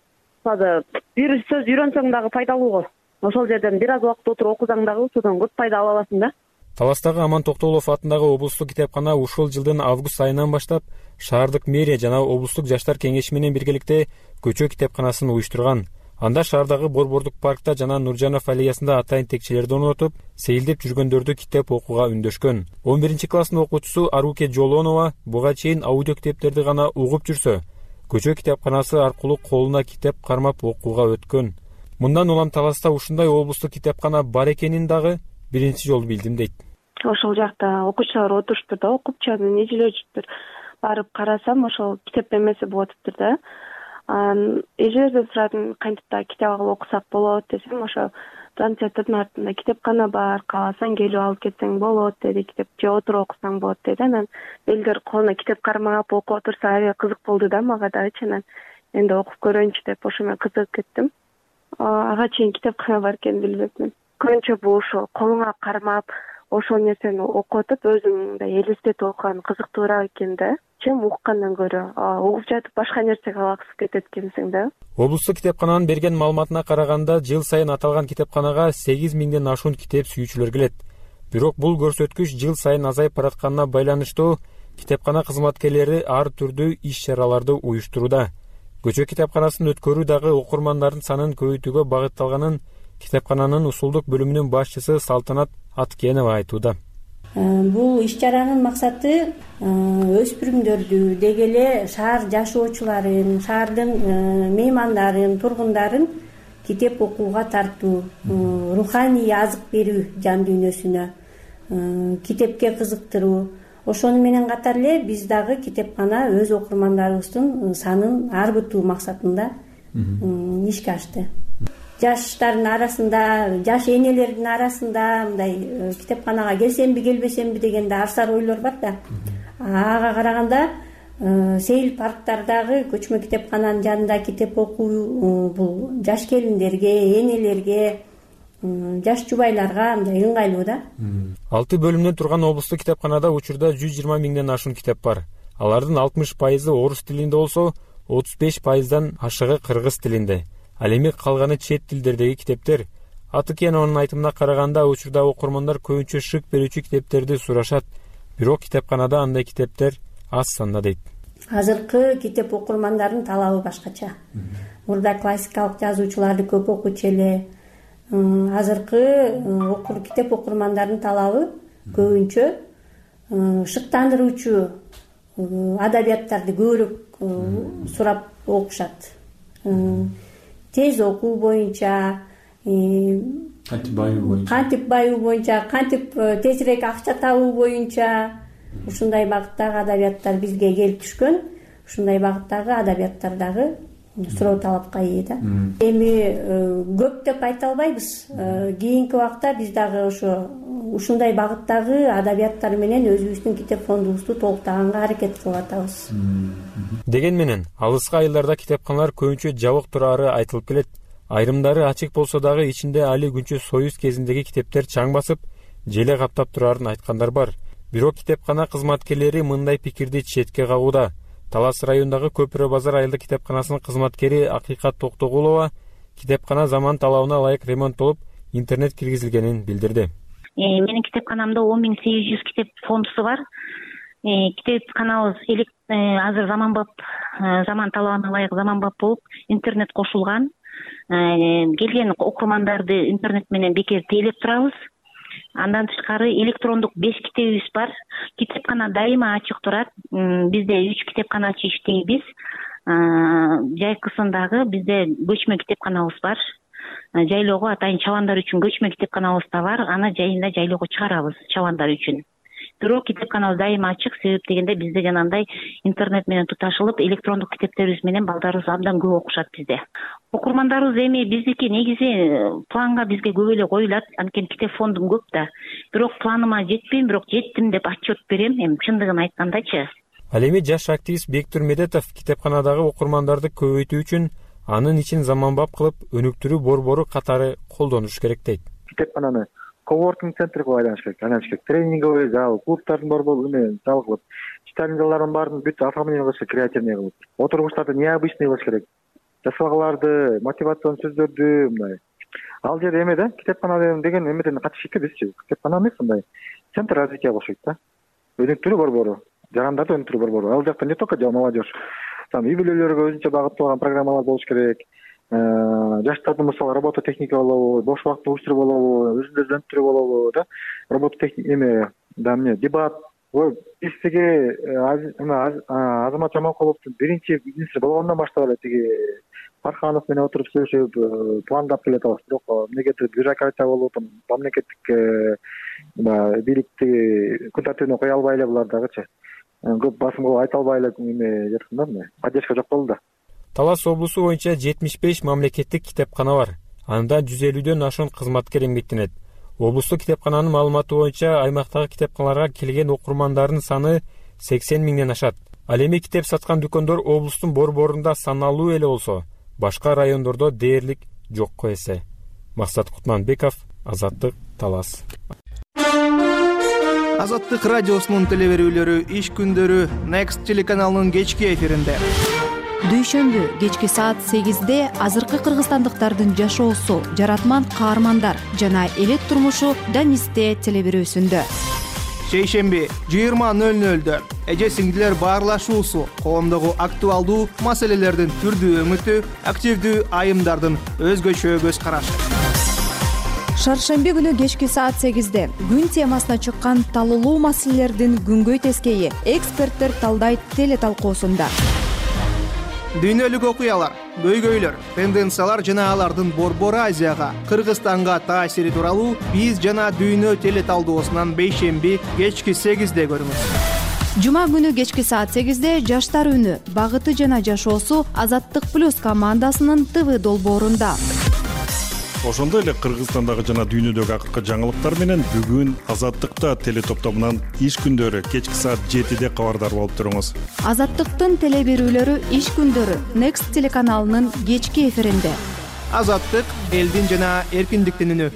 S2: Бир сөз үйрөнсөң дагы пайдалуу го. Ошол жерден бир аз убакыт отуруп окусаң дагы ушудан көп пайда ала аласың да.
S13: Таластагы Аман Токтогулов атындагы облустук китепкана ушул жылдын август айынан баштап шаардык мэрия жана облустук жаштар кеңеши менен биргеликте көчө китепканасын уюштурган. Анда шаардагы Борбордук паркта жана Нуржанов аллеясында атайын текчелерди орнотуп, сейилдеп жүргөндөрдү китеп окууга үндөшкөн. 11 класстын окуучусу Аруке Жолонова буга чейин аудио китептерди гана угуп жүрсө, көчө китепканасы аркылуу колуна китеп кармап окууга өткөн. Мындан улам Таласта ушундай облустук китепкана бар экенин дагы биринчи жолу билдим дейт.
S2: Ошол жакта окуучулар отуруштур да, окуп жатып, эжелечиптир. Барып карасам, ошол китеп эмеси болуп атыптыр да. Эжелерден сурадым, кантип да китеп алып окусак болот десем, ошо Франциядын артында китепкана бар, кааласаң келип алып кетсең болот деди, китеп же отуруп окусаң болот деди. Анан элдер колуна китеп кармап окуп отурса аябай кызык болду да мага дагычы. Анан энди окуп көрөйүнчү деп ошо менен кызыгып кеттим. Ага чейин китепкана бар экенин билбепмин. Көбүнчө бул ошо колуңа кармап ошол нерсени окуп атып өзүң мындай элестетип окуган кызыктуураак экен да. Чым уккандан көрө угуп жатып башка нерсеге алаксып кетет экенсиң да.
S13: Облустук китепкананын берген маалыматына караганда, жыл сайын аталган китепканага 8000ден ашуун китеп сүйүүчүлөр келет. Бирок бул көрсөткүч жыл сайын азайып баратканына байланыштуу китепкана кызматкерлери ар түрдүү иш-чараларды уюштурууда. Көчө китепканасын өткөрүү дагы окурмандардын санын көбөйтүүгө багытталганын китепкананын усулдук бөлүмүнүн башчысы Салтанат Аткенова айтууда.
S14: Бул иш-чаранын максаты өспүрүмдөрдү, деги эле шаар жашоочуларын, шаардын меймандарын, тургундарын китеп окууга тартуу, руханий азык берүү жан дүйнөсүнө, китепке кызыктыруу. Ошону менен катар эле биз дагы китепкана өз окурмандарыбыздын санын арбытуу максатында ишке ашты. Жаштардын арасында, жаш энелердин арасында мындай китепканага келсемби, келбесемби деген да арсар ойлор бар да. Ага караганда сейил парктардагы көчмө китепкананын жанында китеп окуу бул жаш келиндерге, энелерге, жаш жубайларга мындай ыңгайлуу да.
S13: 6 бөлүмдөн турган облустук китепканада учурда 120 миңден ашуун китеп бар. Алардын 60% орус тилинде болсо, 35%дан ашыгы кыргыз тилинде. Ал эми калганы чет тилдердеги китептер. Атыкенованын айтымына караганда, учурда окурмандар көбүнчө шык берүүчү китептерди сурашат. Бирок китепканада андай китептер аз санда дейт.
S14: Азыркы китеп окурмандардын талабы башкача. Мурда классикалык жазуучуларды көп окучу эле. Азыркы китеп окурмандардын талабы көбүнчө шыктандыруучу адабияттарды көбүрөөк сурап окушат. Тез окуу боюнча, кантип байуу боюнча, кантип тезирээк акча табуу боюнча ушундай багыттагы адабияттар бизге келип түшкөн. Ушундай багыттагы адабияттар дагы суроо талапка ээ да. Эми көп деп айта албайбыз. Кийинки убакта биз дагы ушундай багыттагы адабияттар менен өзүбүздүн китеп фондубузду толуктаганга аракет кылып атабыз.
S13: Деген менен алыскы айылдарда китепканалар көбүнчө жабык турары айтылып келет. Айрымдары ачык болсо дагы ичинде али күнчө Союз кезиндеги китептер чаң басып, желе каптап турарын айткандар бар. Бирок китепкана кызматкерлери мындай пикирди четке кагууда. Талас районундагы Көпүрө базар айылдык китепканасынын кызматкери Акыйкат Токтогулова китепкана заман талабына ылайык ремонттолуп, интернет киргизилгенин билдирди.
S15: Менин китепканамда 10.800 китеп фондусу бар. Китепканабыз азыр заман талабына ылайык заманбап болуп, интернет кошулган. Келген окурмандарды интернет менен бекер тейлеп турабыз. Андан тышкары электрондук 5 китебибиз бар. Китепкана дайыма ачык турат. Бизде 3 китепканачы иштейбиз. Жайкысындагы бизде көчмө китепканабыз бар. Жайлоого атайын чабандар үчүн көчмө китепканабыз да бар. Аны жайында жайлоого чыгарабыз чабандар үчүн. Бирок китепканабыз дайыма ачык, себеп дегенде бизде жанагындай интернет менен туташылып, электрондук китептерибиз менен балдарыбыз абдан көп окушат бизде. Окурмандарыбыз эми биздики негизи планга бизге көп эле коюлат, анткени китеп фондум көп да. Бирок планыма жетпейм, бирок жеттим деп отчет берем, эми чындыгын айткандачы.
S13: Ал эми жаш активист Бектур Медетов китепканадагы окурмандарды көбөйтүү үчүн анын ичин заманбап кылып, өнүктүрүү борбору катары колдонуш керек дейт.
S16: Китепкананы коворкинг центр кылып айланыш керек. Тренинговый зал, клубтардын борбору зал кылып, читальный залдардын баарын бүт оформление кылыш керек, креативный кылып. Отургучтарды необычный кылыш керек. Жасалгаларды, мотивацион сөздөрдү мындай. Ал жерде эме да, китепкана деген эмеден катышып кетпизчи. Китепкана эмес мындай центр развития болушойт да. Өнүктүрүү борбору, жарандарды өнүктүрүү борбору. Ал жакта не только молодежь, там үй бүлөлөргө өзүнчө багытталган программалар болуш керек. Жаштардын мисалы работа техника болобу, бош убакытты уюштуруу болобу, өзүн өнүктүрүү болобу да. Работа техника эме дебат. Бизге Азамат Жамалкуловдун биринчи бизнеси болгондон баштап эле тиги Парханов менен отуруп сүйлөшүп пландап келатабыз. Бирок мемлекеттик бюрократия болуп, мамлекеттик бийликти күн тартибине кое албай эле булар дагычы. Көп басым кылып айта албай эле эме жатканда, поддержка жок болду да.
S13: Талас облусу боюнча 75 мамлекеттик китепкана бар. Анда 150дөн ашуун кызматкер эмгектенет. Облустук китепкананын маалыматы боюнча аймактагы китепканаларга келген окурмандардын саны 80 миңден ашат. Ал эми китеп саткан дүкөндөр облустун борборунда саналуу эле болсо, башка райондордо дээрлик жокко эсе. Максат Кутманбеков, Азаттык, Талас.
S17: Азаттык радиосунун телеберүүлөрү иш күндөрү Next телеканалынын кечки эфиринде.
S18: Дүйшөмбү кечки саат 8-де азыркы кыргызстандыктардын жашоосу, жаратман каармандар жана элет турмушу Данисте телеберүүсүндө.
S17: Шейшемби 20:00-дө эже сиңдилер баарлашуусу, коомдогу актуалдуу маселелердин түрдүү өңүтү, активдүү айымдардын өзгөчө көз карашы.
S18: Шаршемби күнү кечки саат 8-де күн темасына чыккан талуулуу маселелердин күнгөй тескейи эксперттер талдайт теле талкуусунда.
S17: Дүйнөлүк окуялар, көйгөйлөр, тенденциялар жана алардын Борбор Азияга, Кыргызстанга таасири тууралуу биз жана дүйнө теле талдоосунан бейшемби кечки 8-де көрүңүз.
S18: Жума күнү кечки саат 8-де жаштар үнү, багыты жана жашоосу Азаттык плюс командасынын ТВ долбоорунда.
S19: Ошондой эле Кыргызстандагы жана дүйнөдөгү акыркы жаңылыктар менен бүгүн Азаттыкта теле топтомунан иш күндөрү кечки саат 7-де кабардар болуп туруңуз.
S18: Азаттыктын теле берүүлөрү иш күндөрү Next телеканалынын кечки эфиринде.
S17: Азаттык элдин жана эркиндиктин үнү.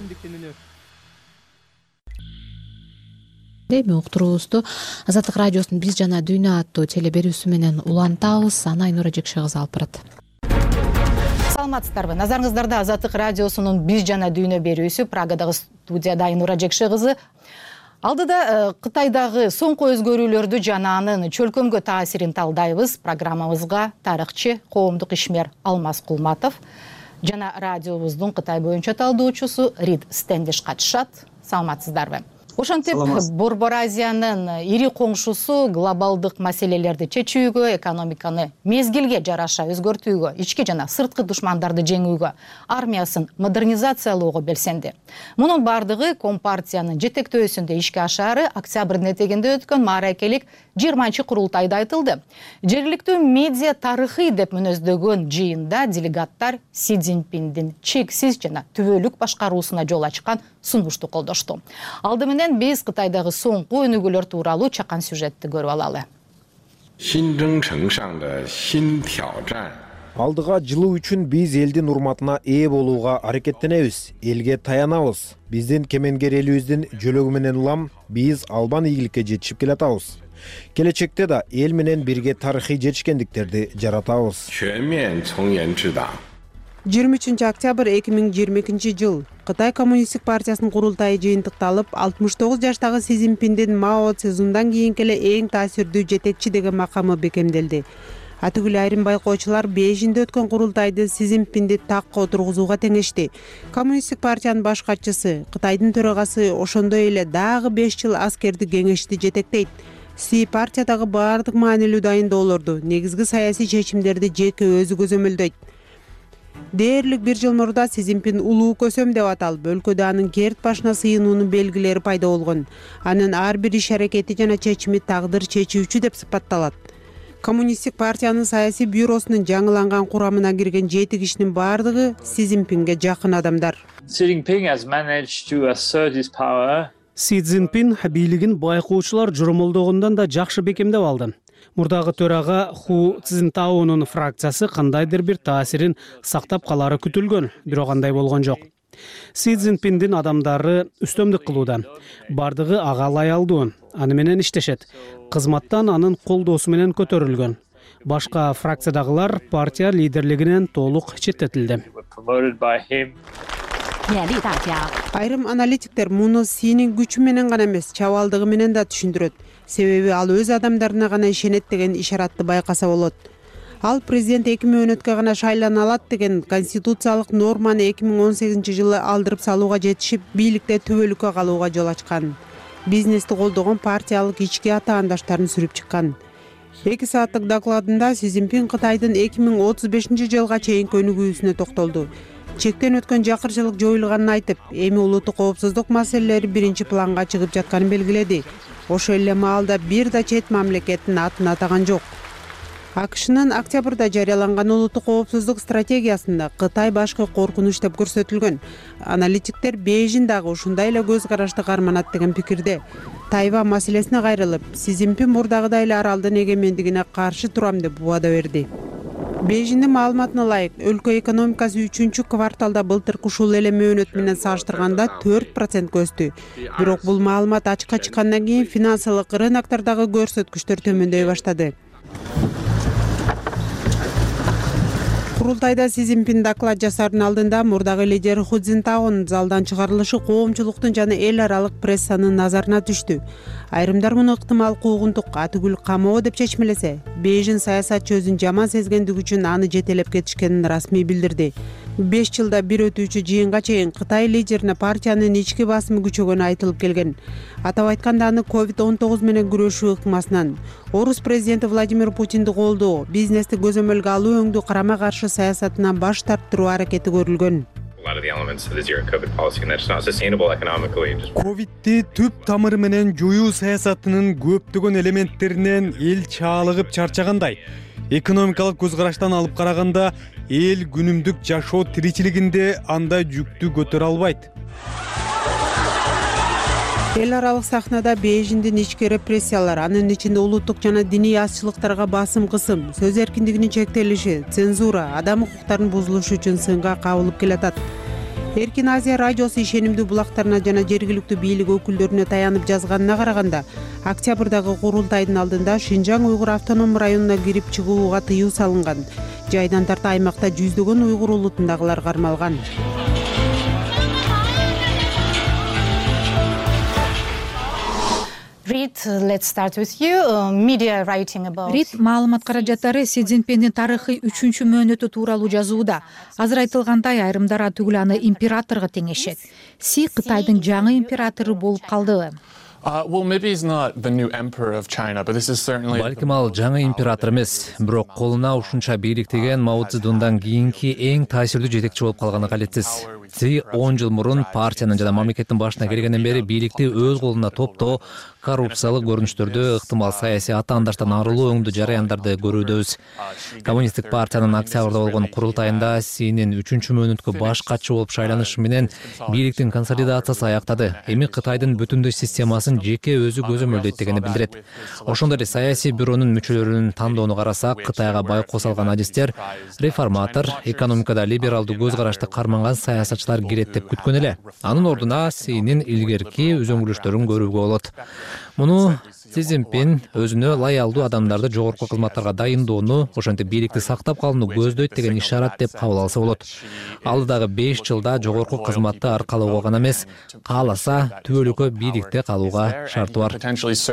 S1: Эми уктуруубузду Азаттык радиосунун биз жана дүйнө аттуу теле берүүсү менен улантабыз. Аны Айнура Жекше кызы алып барат.
S20: Саламатсыздарбы? Назарыңыздарда Азаттык радиосунун биз жана дүйнө берүүсү, Прагадагы студияда Айнура Жекше кызы. Алдыда Кытайдагы соңку өзгөрүүлөрдү жана анын чөлкөмгө таасирин талдайбыз. Программабызга тарыхчы, коомдук ишмер Алмаз Кулматов жана радиобуздун Кытай боюнча талдоочусу Рид Стендиш катышат. Саламатсыздарбы? Ошентип Борбор Азиянын ири коңшусу глобалдык маселелерди чечүүгө, экономиканы мезгилге жараша өзгөртүүгө, ички жана сырткы душмандарды жеңүүгө, армиясын модернизациялоого белсенди. Мунун бардыгы Компартиянын жетектөөсүндө ишке ашаары октябрдын этегинде өткөн мааракелик 20-курултайда айтылды. Жергиликтүү медиа тарыхый деп мүнөздөгөн жыйында делегаттар Си Цзиньпиндин чексиз жана түбөлүк башкаруусуна жол ачкан сунушту колдошту. Алды менен биз Кытайдагы соңку өнүгүүлөр тууралуу чакан сюжетти көрүп алалы.
S21: Алдыга жылуу үчүн биз элдин урматына ээ болууга аракеттенебиз, элге таянабыз. Биздин кемеңгер элибиздин жөлөгү менен улам биз албан ийгиликке жетишип келатабыз. Келечекте да эл менен бирге тарыхый жетишкендиктерди жаратабыз.
S22: 23 октябрь 2022 жыл Кытай коммунисттик партиясынын курултайы жыйынтыкталып, 69 жаштагы Си Цзиньпиндин Мао Цзедундан кийинки эле эң таасирдүү жетекчи деген макамы бекемделди. Атүгүл айрым байкоочулар Бейжиңде өткөн курултайды Си Цзиньпинди такка отургузууга теңешти. Коммунисттик партиянын баш катчысы, Кытайдын төрагасы ошондой эле дагы 5 жыл аскерди кеңешти жетектейт. Си партиядагы баардык маанилүү дайындоолорду, негизги саясий чечимдерди жеке өзү көзөмөлдөйт. Дээрлик 1 жыл мурда Си Цзиньпин улуу көсөм деп аталып, өлкөдө анын керт башына сыйынуунун белгилери пайда болгон. Анын ар бир иш-аракети жана чечими тагдыр чечүүчү деп сыпатталат. Коммунисттик партиянын саясий бюросунун жаңыланган курамына кирген 7 кишинин баардыгы Си Цзиньпинге жакын адамдар.
S4: Си Цзиньпин бийлигин байкоочулар жормолдогондон да жакшы бекемдеп алды. Мурдагы төрага Ху Цзинтаонун фракциясы кандайдыр бир таасирин сактап калары күтүлгөн, бирок андай болгон жок. Си Цзиньпиндин адамдары үстөмдүк кылууда. Бардыгы ага лаялдуу, аны менен иштешет. Кызматтан анын колдоосу менен көтөрүлгөн. Башка фракциядагылар партия лидерлигинен толук четтетилди.
S22: Айрым аналитиктер муну Синин күчү менен гана эмес, чабалдыгы менен да түшүндүрөт. Себеби ал өз адамдарына гана ишенет деген ишаратты байкаса болот. Ал президент 2 мөөнөткө гана шайлана алат деген конституциялык норманы 2018 жылы алдырып салууга жетишип, бийликте түбөлүккө калууга жол ачкан. Бизнести колдогон партиялык ички атаандаштарын сүрүп чыккан. 2 сааттык докладында Си Цзиньпин Кытайдын 2035 жылга чейинки өнүгүүсүнө токтолду. Чектен өткөн жакырчылык жоюлганын айтып, эми улуттук коопсуздук маселелери биринчи планга чыгып жатканын белгиледи. Ошол эле маалда бир да чет мамлекеттин атын атаган жок. АКШнын октябрда жарыяланган улуттук коопсуздук стратегиясында Кытай башкы коркунуч деп көрсөтүлгөн. Аналитиктер Бейжиң дагы ушундай эле көз карашты карманат деген пикирде. Тайвань маселесине кайрылып, Си Цзиньпин мурдагыдай эле аралдын эгемендигине каршы турам деп убада берди. Бейжиңдин маалыматына ылайык, өлкө экономикасы 3 кварталда былтыркы ушул эле мөөнөт менен салыштырганда 4% өстү. Бирок бул маалымат ачыкка чыккандан кийин финансылык рыноктардагы көрсөткүчтөр төмөндөй баштады. Курултайда Си Цзиньпин доклад жасаардын алдында мурдагы лидер Ху Цзинтаонун залдан чыгарылышы коомчулуктун жана эл аралык прессанын назарына түштү. Айрымдар муну ыктымал куугунтук, атүгүл камоо деп чечмелесе, Бейжиң саясатчы өзүн жаман сезгендиги үчүн аны жетелеп кетишкенин расмий билдирди. 5 жылда бир өтүүчү жыйынга чейин Кытай лидерине партиянын ички басымы күчөгөнү айтылып келген. Атап айтканда аны COVID-19 менен күрөшүү ыкмасынан, орус президенти Владимир Путинди колдоо, бизнести көзөмөлгө алуу өңдүү карама каршы саясатынан баш тарттыруу аракети көрүлгөн.
S23: Ковидти түп тамыры менен жоюу саясатынын көптөгөн элементтеринен эл чаалыгып чарчагандай. Экономикалык көз караштан алып караганда эл күнүмдүк жашоо тиричилигинде андай жүктү көтөрө албайт.
S22: Эл аралык сахнада Бейжиңдин ички репрессиялар, анын ичинде улуттук жана диний азчылыктарга басым кысым, сөз эркиндигинин чектелиши, цензура, адам укуктарынын бузулушу үчүн сынга кабылып келатат. Эркин Азия радиосу ишенимдүү булактарына жана жергиликтүү бийлик өкүлдөрүнө таянып жазганына караганда, октябрдагы курултайдын алдында Шинжаң уйгур автоном районуна кирип чыгууга тыюу салынган. Жайдан тарта аймакта жүздөгөн уйгур улутундагылар кармалган.
S20: Рид, let's start with you. Media writing about.
S24: Рид маалымат каражаттары Си Цзиньпиндин тарыхый 3 мөөнөтү тууралуу жазууда. Азыр айтылгандай, айрымдар атүгүл аны императорго теңешет. Си Кытайдын жаңы императору болуп калдыбы?
S25: Балким ал жаңы император эмес, бирок колуна ушунча бийликтеген Мао Цзедундан кийинки эң таасирдүү жетекчи болуп калганы калетсиз. Си 10 жыл мурун партиянын жана мамлекеттин башына келгенден бери бийликти өз колуна топтоо, коррупциялык көрүнүштөрдү, ыктымал саясий атаандаштан арылуу өңдүү жараяндарды көрүүдөбүз. Коммунисттик партиянын октябрда болгон курултайында Синин 3 мөөнөткө баш катчы болуп шайланышы менен бийликтин консолидациясы аяктады. Эми Кытайдын бүтүндөй системасын жеке өзү көзөмөлдөйт дегени билдирет. Ошондой эле саясий бюронун мүчөлөрүнүн тандоону карасак, Кытайга байкоо салган адистер реформатор, экономикада либералдуу көз карашты карманган саясатчылар кирет деп күткөн эле. Анын ордуна Синин илгерки үзөңгүлүштөрүн көрүүгө болот. Муну Си Цзиньпин өзүнө лоялдуу адамдарды жогорку кызматтарга дайындоону, ошентип бийликти сактап калууну көздөйт деген ишарат деп кабыл алса болот. Алдыдагы 5 жылда жогорку кызматты аркалоого гана эмес, кааласа түбөлүккө бийликте калууга шарты бар.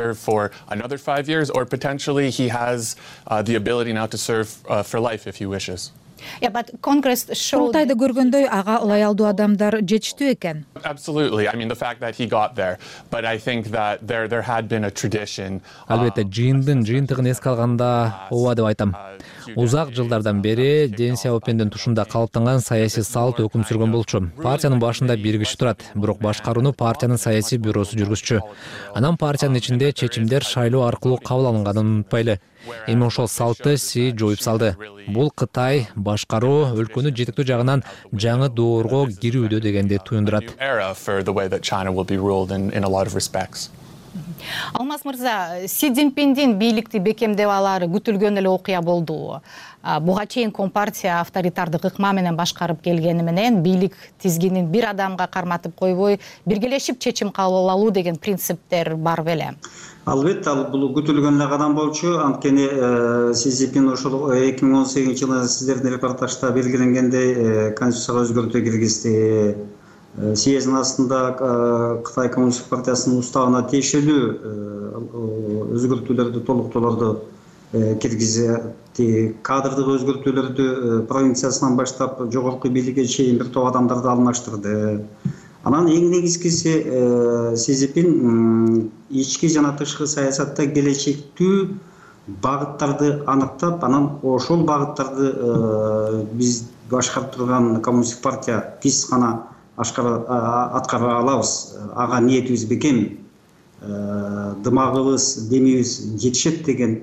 S24: Курултайды көргөндөй ага лоялдуу адамдар жетиштүү экен.
S25: Албетте, жыйындын жыйынтыгын эске алганда ооба деп айтам. Узак жылдардан бери Дэн Сяопиндин тушунда калыптанган саясий салт өкүм сүргөн болчу. Партиянын башында бир киши турат, бирок башкарууну партиянын саясий бюросу жүргүзчү. Анан партиянын ичинде чечимдер шайлоо аркылуу кабыл алынганын унутпайлы. Эми ошол салтты Си жоюп салды. Бул Кытай башкаруу өлкөнү жетектөө жагынан жаңы доорго кирүүдө дегенди туюндурат.
S20: Алмаз мырза, Си Цзиньпиндин бийликти бекемдеп алары күтүлгөн эле окуя болду. Буга чейин Компартия авторитардык ыкма менен башкарып келгени менен бийлик тизгинин бир адамга карматып койбой, биргелешип чечим кабыл алуу деген принциптер бар беле?
S3: Албетте, бул күтүлгөн эле кадам болчу. Анткени Си Цзиньпин ошол 2018-жылы сиздердин репортажда белгиленгендей конституцияга өзгөртүү киргизди. Съездин астында Кытай коммунисттик партиясынын уставына тиешелүү өзгөртүүлөрдү, толуктоолорду киргизди. Кадрдык өзгөртүүлөрдү провинциясынан баштап жогорку бийликке чейин бир топ адамдарды алмаштырды. Анан эң негизгиси Си Цзиньпин ички жана тышкы саясатта келечектүү багыттарды аныктап, анан ошол багыттарды биз башкарып турган коммунисттик партия биз гана аткара алабыз. Ага ниетибиз бекем, дымагыбыз, демибиз жетишет деген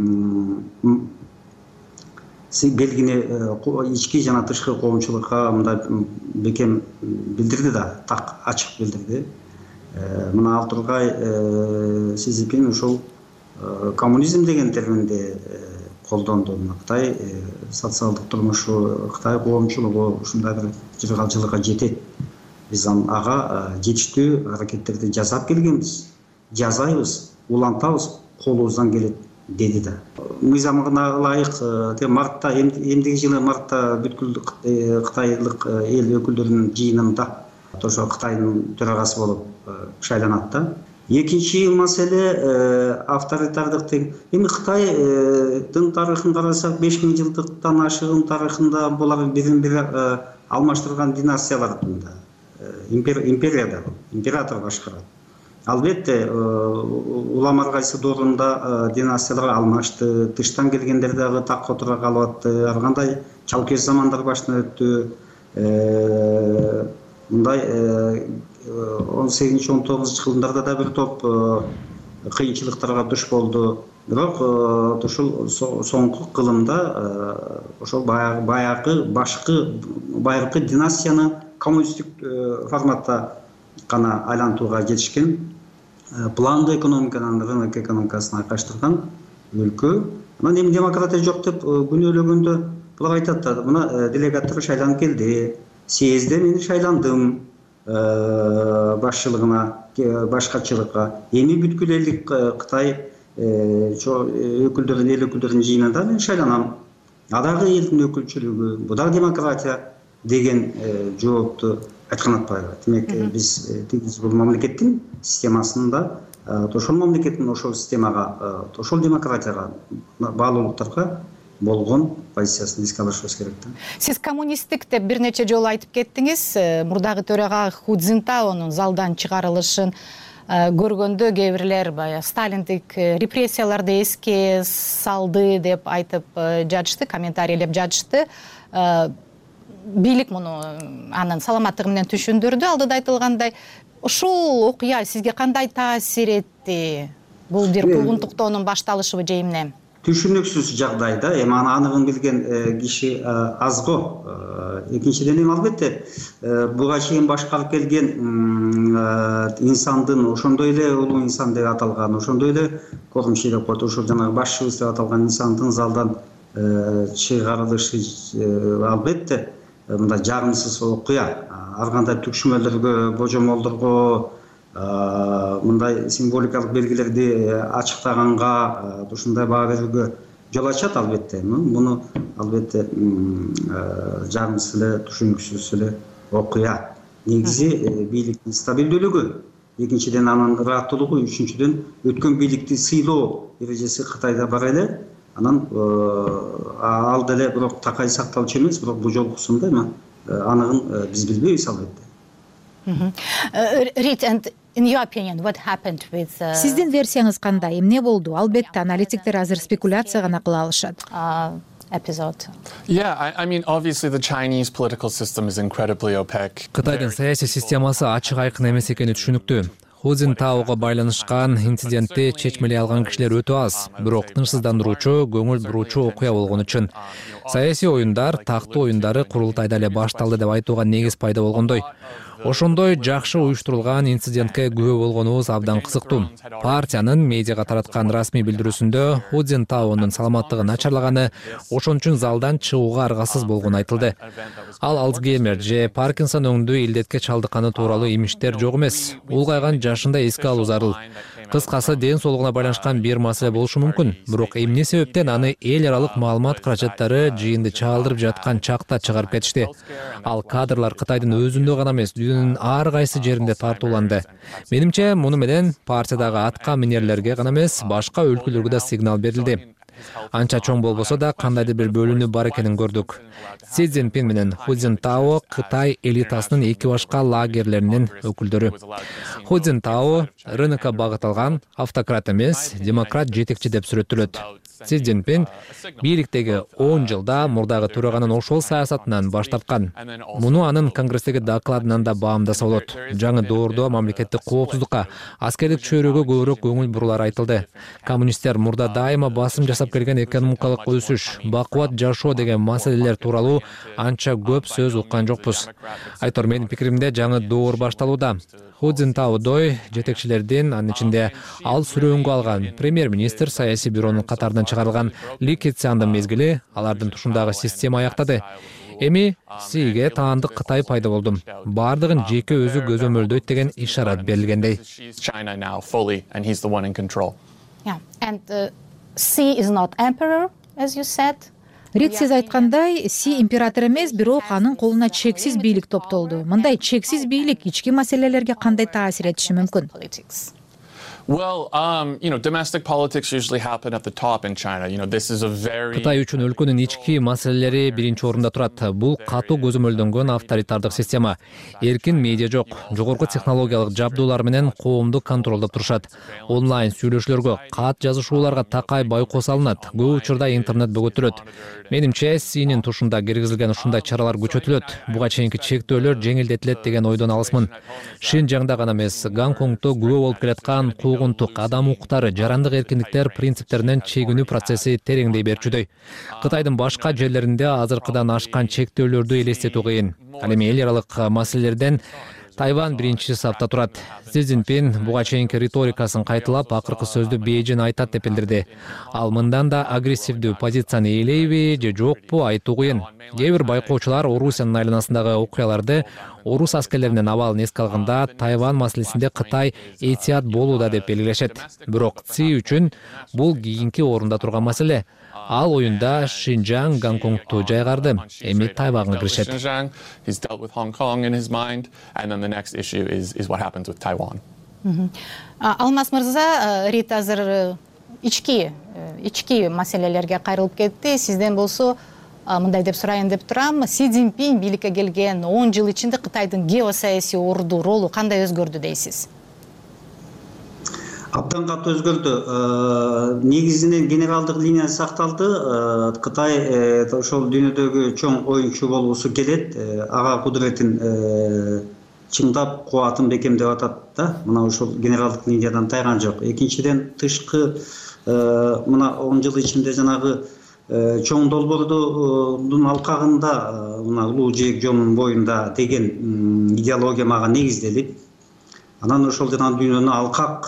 S3: белгини ички жана тышкы коомчулукка мындай бекем билдирди да, так ачык билдирди. Мына ал тургай Си Цзиньпин ушул коммунизм деген терминди колдонду. Кытай социалдык турмушу, Кытай коомчулугу ушундай бир жыргалчылыкка жетет. Биз ага жетиштүү аракеттерди жасап келгенбиз, жасайбыз, улантабыз, колубуздан келет деди да. Мыйзамына ылайык мартта, эмдиги жылы мартта бүткүл кытайлык эл өкүлдөрүнүн жыйынында ошо Кытайдын төрагасы болуп шайланат да. Экинчи маселе авторитардык. Эми Кытайдын тарыхын карасак, 5000 жылдыктан ашыгын тарыхында булар бирин бири алмаштырган династиялардын да. Империяда император башкарат. Албетте, улам ар кайсы доорунда династиялар алмашты, тыштан келгендер дагы такка отура калып атты, ар кандай чалкеш замандар башынан өттү. Мындай 18-19 жылдарда да бир топ кыйынчылыктарга душ болду. Бирок ушул соңку кылымда ошол баягы байыркы династияны коммунисттик форматта гана айлантууга жетишкен. Пландуу экономиканын рынок экономикасына айкаштырган өлкө. Анан эми демократия жок деп күнөөлөгөндө булар айтат да, мына делегаттар шайланып келди, съездде мен шайландым башчылыгына, башкачылыкка. Эми бүткүл элдик Кытай өкүлдөрүнүн, эл өкүлдөрүнүн жыйынында мен шайланам. Адагы элдин өкүлчүлүгү, бу да демократия деген жоопту айткан атпайбы? Демек, биз бул мамлекеттин системасында, ошол мамлекеттин ошол системага, ошол демократияга, баалуулуктарга болгон позициясын эске алышыбыз керек да.
S20: Сиз коммунисттик деп бир нече жолу айтып кеттиңиз. Мурдагы төрага Ху Цзиньтаонун залдан чыгарылышын көргөндө кээ бирлер баягы сталиндик репрессияларды эске салды деп айтып жатышты, комментарийлеп жатышты. Бийлик муну анын саламаттыгы менен түшүндүрдү. Алдыда айтылгандай, ушул окуя сизге кандай таасир этти? кетти? Бул бир куугунтуктоонун башталышыбы же эмне?
S3: Түшүнүксүз жагдай да, эми анығын билген киши аз го. Экинчиден эми албетте буга чейин башкарып келген инсандын, ошондой эле улуу инсан деп аталган, ошондой эле кормчу деп коет, ошол жанагы башчыбыз деп аталган инсандын залдан чыгарылышы албетте мындай жагымсыз окуя. Ар кандай түкшүмөлөргө, божомолдорго, мындай символикалык белгилерди ачыктаганга, ушундай баа берүүгө жол ачат албетте. Муну албетте жагымсыз эле, түшүнүксүз эле окуя. Негизи бийликтин стабилдүүлүгү, экинчиден анын ырааттуулугу, үчүнчүдөн өткөн бийликти сыйлоо эрежеси Кытайда бар эле. Анан ал деле бирок такай сакталчу эмес, бирок бул жолкусунда анығын биз билбейбиз албетте.
S20: Reed, and in your opinion, what happened with
S24: Сиздин версияңыз кандай? Эмне болду? Албетте аналитиктер азыр спекуляция гана кыла алышат.
S20: Episode.
S5: Yeah, I mean, obviously the Chinese political system is incredibly opaque.
S25: Кытайдын саясий системасы ачык айкын эмес экени түшүнүктүү. Ху Цзинтаога байланышкан инцидентти чечмелей алган кишилер өтө аз, бирок тынчсыздандыруучу, көңүл буруучу окуя болгон үчүн саясий оюндар, тактуу оюндары курултайда эле башталды деп айтууга негиз пайда болгондой. Ошондой жакшы уюштурулган инцидентке күбө болгонубуз абдан кызыктуу. Партиянын медиага тараткан расмий билдирүүсүндө Ху Цзинтаонун саламаттыгы начарлаганы, ошон үчүн залдан чыгууга аргасыз болгону айтылды. Ал Альцгеймер же Паркинсон өңдүү илдетке чалдыкканы тууралуу имиштер жок эмес. Улгайган жашында эске алуу зарыл. Кыскасы ден соолугуна байланышкан бир маселе болушу мүмкүн. Бирок эмне себептен аны эл аралык маалымат каражаттары жыйынды чаалдырып жаткан чакта чыгарып кетишти. Ал кадрлар Кытайдын өзүндө гана эмес, дүйнөнүн ар кайсы жеринде тартууланды. Менимче, муну менен партиядагы атка минерлерге гана эмес, башка өлкөлөргө да сигнал берилди. Анча чоң болбосо да кандайдыр бир бөлүнүү бар экенин көрдүк. Си Цзиньпин менен Ху Цзинтао Кытай элитасынын эки башка лагерлеринин өкүлдөрү. Ху Цзинтао РНК багыт алган автократ эмес, демократ жетекчи деп сүрөттөлөт. Си Цзиньпин бийликтеги 10 жылда мурдагы төраганын ошол саясатынан баш тарткан. Муну анын конгресстеги докладынан да баамдаса болот. Жаңы доордо мамлекеттик коопсуздукка, аскердик чөйрөгө көбүрөөк көңүл бурулар айтылды. Коммунисттер мурда дайыма басым жасап келген экономикалык өсүш, бакубат жашоо деген маселелер тууралуу анча көп сөз уккан жокпуз. Айтор, менин пикиримде жаңы доор башталууда. Ху Цзинтаодой жетекчилердин, анын ичинде ал сүрөөнгө алган премьер-министр саясий бюронун катарынан чыгарылган Ли Кэцяндын мезгили алардын тушундагы система аяктады. Эми Сиге таандык Кытай пайда болду. Бардыгын жеке өзү көзөмөлдөйт деген ишарат берилгендей.
S20: Yeah, and Xi is not emperor, as you said.
S24: Рид, сиз айткандай, Си император эмес, бирок анын колуна чексиз бийлик топтолду. Мындай чексиз бийлик ички маселелерге кандай таасир этиши мүмкүн?
S5: Well, domestic politics usually happen at the top in China. This is a very
S25: Кытай үчүн өлкөнүн ички маселелери биринчи орунда турат. Бул катуу көзөмөлдөнгөн авторитардык система. Эркин медиа жок, жогорку технологиялык жабдуулар менен коомду контролдоп турушат. Онлайн сүйлөшүүлөргө, кат жазышууларга такай байкоо салынат. Көп учурда интернет бөгөтүлөт. Менимче, Синин тушунда киргизилген ушундай чаралар күчөтүлөт. Буга чейинки чектөөлөр жеңилдетилет деген ойдон алысмын. Шинжаңда гана эмес, Гонконгдо күбө болуп келаткан куугунтук, адам укуктары, жарандык эркиндиктер принциптеринен чегинүү процесси тереңдей берчүдөй. Кытайдын башка жерлеринде азыркыдан ашкан чектөөлөрдү элестетүү кыйын. Ал эми эл аралык маселелерден Тайвань биринчи сапта турат. Си Цзиньпин буга чейинки риторикасын кайталап, акыркы сөздү Бейжин айтат деп билдирди. Ал мындан да агрессивдүү позицияны ээлейби же жокпу айтуу кыйын. Кээ бир байкоочулар Орусиянын айланасындагы окуяларды орус аскерлеринин абалын эске алганда Тайвань маселесинде Кытай этият болууда деп белгилешет. Бирок Си үчүн бул кийинки орунда турган маселе. Ал оюнда Шинжаң, Гонконгду жайгарды, эми Тайваньга киришет.
S20: Алмаз мырза, Рит азыр ички маселелерге кайрылып кетти. Сизден болсо мындай деп сурайын деп турам. Си Цзиньпин бийликке келген 10 жыл ичинде Кытайдын геосаясий орду, ролу кандай өзгөрдү дейсиз?
S3: Абдан катуу өзгөрдү. Негизинен генералдык линия сакталды. Кытай ошол дүйнөдөгү чоң оюнчу болуусу келет. Ага кудуретин чыңдап кубатын бекемдеп атат да. Мына ушул генералдык линиядан тайган жок. Экинчиден тышкы мына 10 жыл ичинде жанагы чоң долбоордун алкагында мына улуу жээк жолунун боюнда деген идеология мага негизделип, анан ошол жана дүйнөнү алкак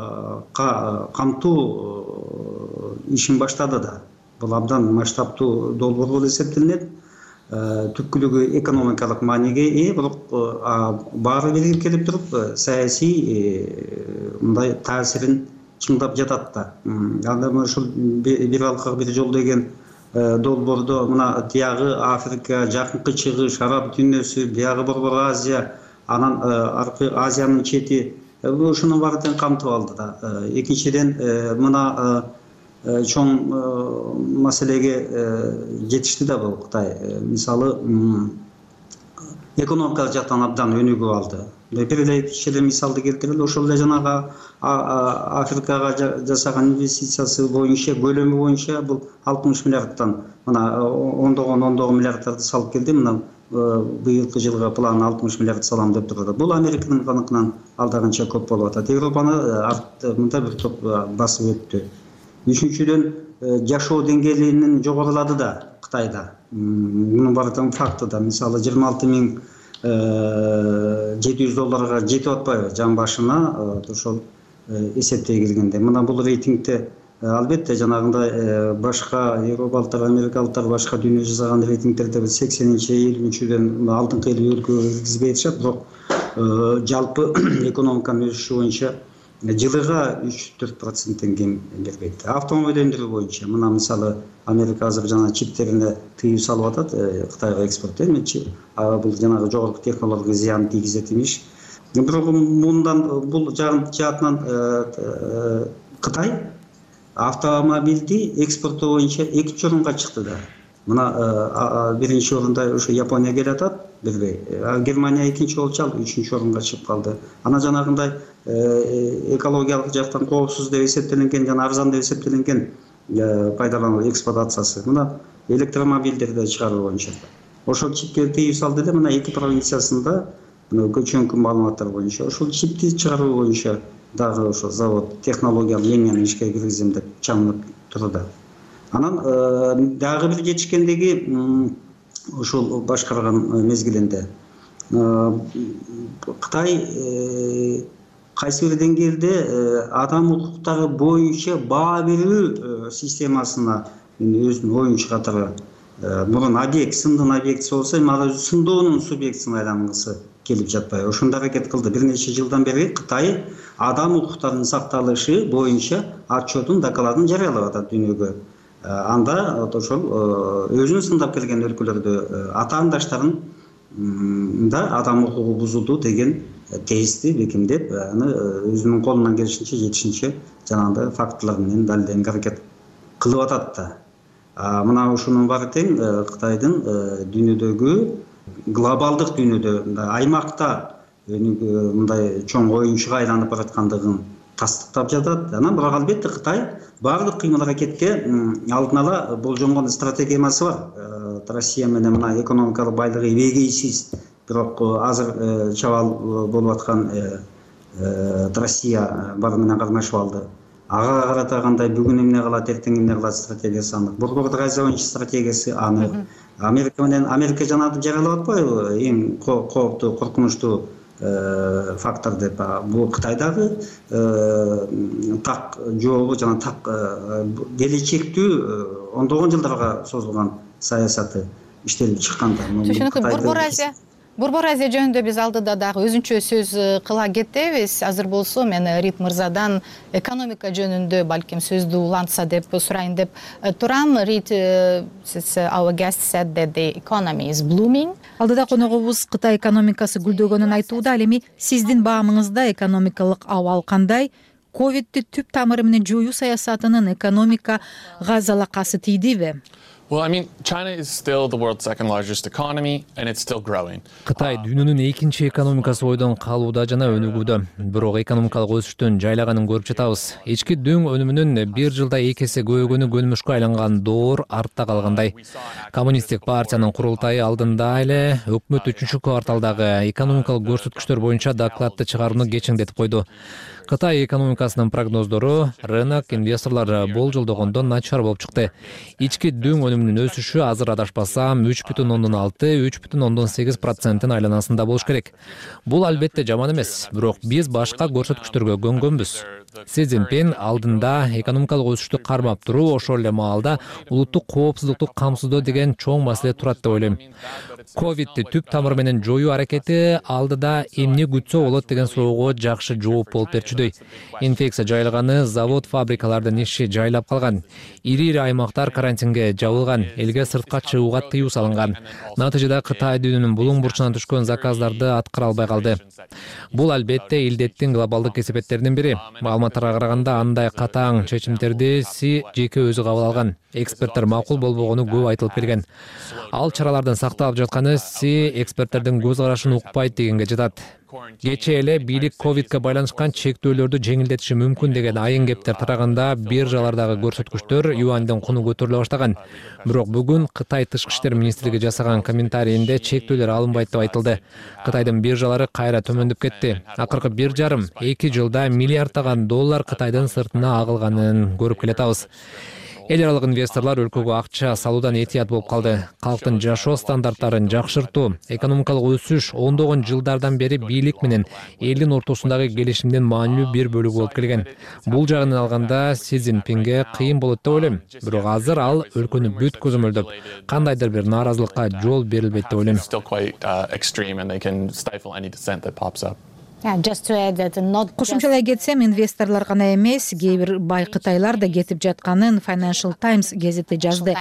S3: камтуу ишин баштады да. Бул абдан масштабтуу долбоор болуп эсептелинет. Түпкүлүгү экономикалык мааниге ээ, бирок баары биригип келип туруп саясий мындай таасирин чыңдап жатат да. Анда ошол бир алкак бир жол деген долбоордо мына тиягы Африка, жакынкы чыгыш, араб дүйнөсү, биягы Борбор Азия, анан аркы Азиянын чети, ушунун баары тең камтып алды да. Экинчиден мына чоң маселеге жетишти да бул Кытай. Мисалы экономикалык жактан абдан өнүгүп алды. Бир эле кичине мисалды келтирели, ошол эле жанагы Африкага жасаган инвестициясы боюнча, көлөмү боюнча бул 60 миллиардтан мына ондогон миллиардтарды салып келди. Мына быйылкы жылга план 60 миллиард салам деп турду. Бул Американын каныкынан алдагынча көп болуп атат. Европаны мындай бир топ басып өттү. Үчүнчүдөн жашоо деңгээлинин жогорулады да Кытайда. Мунун баары тең факты да. Мисалы 26.700 долларга жетип атпайбы жан башына ошол эсептей келгенде. Мына бул рейтингде албетте жанагындай башка европалыктар, америкалыктар башка дүйнө жасаган рейтингдерде 80-50-ден алдыңкы 50 өлкөгө киргизбей атышат, бирок жалпы экономиканын өсүшү боюнча жылыга 3-4% кем бербейт. Автомобиль өндүрүү боюнча мына мисалы Америка азыр жана чиптерине тыюу салып атат Кытайга экспорт эмчи. Бул жанагы жогорку технологияга зыян тийгизет имиш. Бирок мындан бул жаатынан Кытай автомобилди экспорттоо боюнча 2 орунга чыкты да. Мына биринчи орунда ошо Япония келатат, билбей. Германия экинчи болчу, ал 3-чү орунга чыгып калды. Ана жанагындай экологиялык жактан коопсуз деп эсептелинген жана арзан деп эсептелинген пайдалануу эксплуатациясы. Мына электромобилдерди чыгаруу боюнча ошол чипке тыюу салды эле. Мына 2 провинциясында көчөнкү маалыматтар боюнча ошол чипти чыгаруу боюнча дагы ошо завод технологиялык линияны ишке киргизем деп чамынып турду. Анан дагы бир жетишкендиги ошол башкарган мезгилинде Кытай кайсы бир деңгээлде адам укуктары боюнча баа берүү системасына өзүнүн оюн чыгатары мурун объект, сындын объектиси болсо, ага сындоонун субъектисине айлангысы келип жатпайбы. Ошондо аракет кылды. Бир нече жылдан бери Кытай адам укуктарынын сакталышы боюнча отчетун, докладын жарыялап атат дүйнөгө. Анда ошол өзүнүн сындап келген өлкөлөрдө атаандаштарын да адам укугу бузулду деген тезисти бекемдеп, аны өзүнүн колунан келишинче жетишинче жанагындай фактылар менен далилденүүгө аракет кылып атат да. Мына ушунун баары тең Кытайдын дүйнөдөгү глобалдык дүйнөдө аймакта мындай чоң оюнчуга айланып бараткандыгын тастыктап жатат. Анан бирок албетте Кытай баардык кыймыл аракетке алдын ала болжонгон стратегиясы бар. Россия менен мына экономикалык байлыгы эбегейсиз, бирок азыр чабал болуп аткан Россия бары менен кармашып алды. Ага карата кандай бүгүн эмне кылат, эртең эмне кылат стратегиясы анык. Борбордук Азия боюнча стратегиясы анык. Америка жанагы жарыялап атпайбы эң кооптуу, коркунучтуу фактор деп. Бул Кытайдагы так жообу жана так келечектүү ондогон жылдарга созулган саясаты иштелип чыкканда.
S20: Түшүнүктүү. Борбор Азия жөнүндө биз алдыда дагы өзүнчө сөз кыла кетебиз. Азыр болсо мен Рит мырзадан экономика жөнүндө балким сөздү улантса деп сурайын деп турам. Рит, our guest said that the economy is blooming.
S24: Алдыда коногубуз Кытай экономикасы гүлдөгөнүн айтууда. Ал эми сиздин баамыңызда экономикалык абал кандай? Ковидти түп тамыры менен жоюу саясатынын экономикага залакасы тийдиби?
S5: Well, I mean, China is still the world's second largest economy, and it's still growing.
S25: Кытай дүйнөнүн экинчи экономикасы бойдон калууда жана өнүгүүдө. Бирок экономикалык өсүштүн жайлаганын көрүп жатабыз. Ички дөң өнүмүнүн бир жылда 2 эсе көбөйгөнү көнүмүшкө айланган доор артта калгандай. Коммунисттик партиянын курултайы алдында эле өкмөт 3 кварталдагы экономикалык көрсөткүчтөр боюнча докладты чыгарууну кечиңдетип койду. Кытай экономикасынын прогноздору рынок инвесторлор болжолдогондон начар болуп чыкты. Ички дөң өнүмүнүн өсүшү азыр адашпасам 3,6–3,8% айланасында болуш керек. Бул албетте жаман эмес, бирок биз башка көрсөткүчтөргө көнгөнбүз. Си Цзиньпин алдында экономикалык өсүштү кармап туруу ошол эле маалда улуттук коопсуздукту камсыздоо деген чоң маселе турат деп ойлойм. Ковидти түп тамыры менен жоюу аракети алдыда эмне күтсө болот деген суроого жакшы жооп болуп берчүдөй. Инфекция жайылганы, завод, фабрикалардын иши жайлап калган. Ири-ири аймактар карантинге жабылган, элге сыртка чыгууга тыюу салынган. Натыйжада Кытай дүйнөнүн булуң бурчунан түшкөн заказдарды аткара албай калды. Бул албетте илдеттин глобалдык кесепеттеринин бири. Маалыматтарга караганда андай катаң чечимдерди Си жеке өзү кабыл алган. Эксперттер макул болбогону көп айтылып келген. Ал чаралардын сакталып жатканы Си эксперттердин көз карашын укпайт дегенге жатат. Кечээ эле бийлик ковидке байланышкан чектөөлөрдү жеңилдетиши мүмкүн деген айын кептер тараганда биржалардагы көрсөткүчтөр юандын куну көтөрүлө баштаган. Бирок бүгүн Кытай тышкы иштер министрлиги жасаган комментарийинде чектөөлөр алынбайт деп айтылды. Кытайдын биржалары кайра төмөндөп кетти. Акыркы 1,5–2 жылда миллиарддаган доллар Кытайдын сыртына агылганын көрүп келатабыз. Эл аралык инвесторлор өлкөгө акча салуудан этият болуп калды. Калктын жашоо стандарттарын жакшыртуу, экономикалык өсүш ондогон жылдардан бери бийлик менен элдин ортосундагы келишимдин маанилүү бир бөлүгү болуп келген. Бул жагынан алганда Си Цзиньпинге кыйын болот деп ойлойм. Бирок азыр ал өлкөнү бүт көзөмөлдөп, кандайдыр бир нааразылыкка жол берилбейт деп ойлойм.
S24: Кошумчалай кетсем, инвесторлор гана эмес, кээ бир бай кытайлар да кетип жатканын Financial Times газети жазды.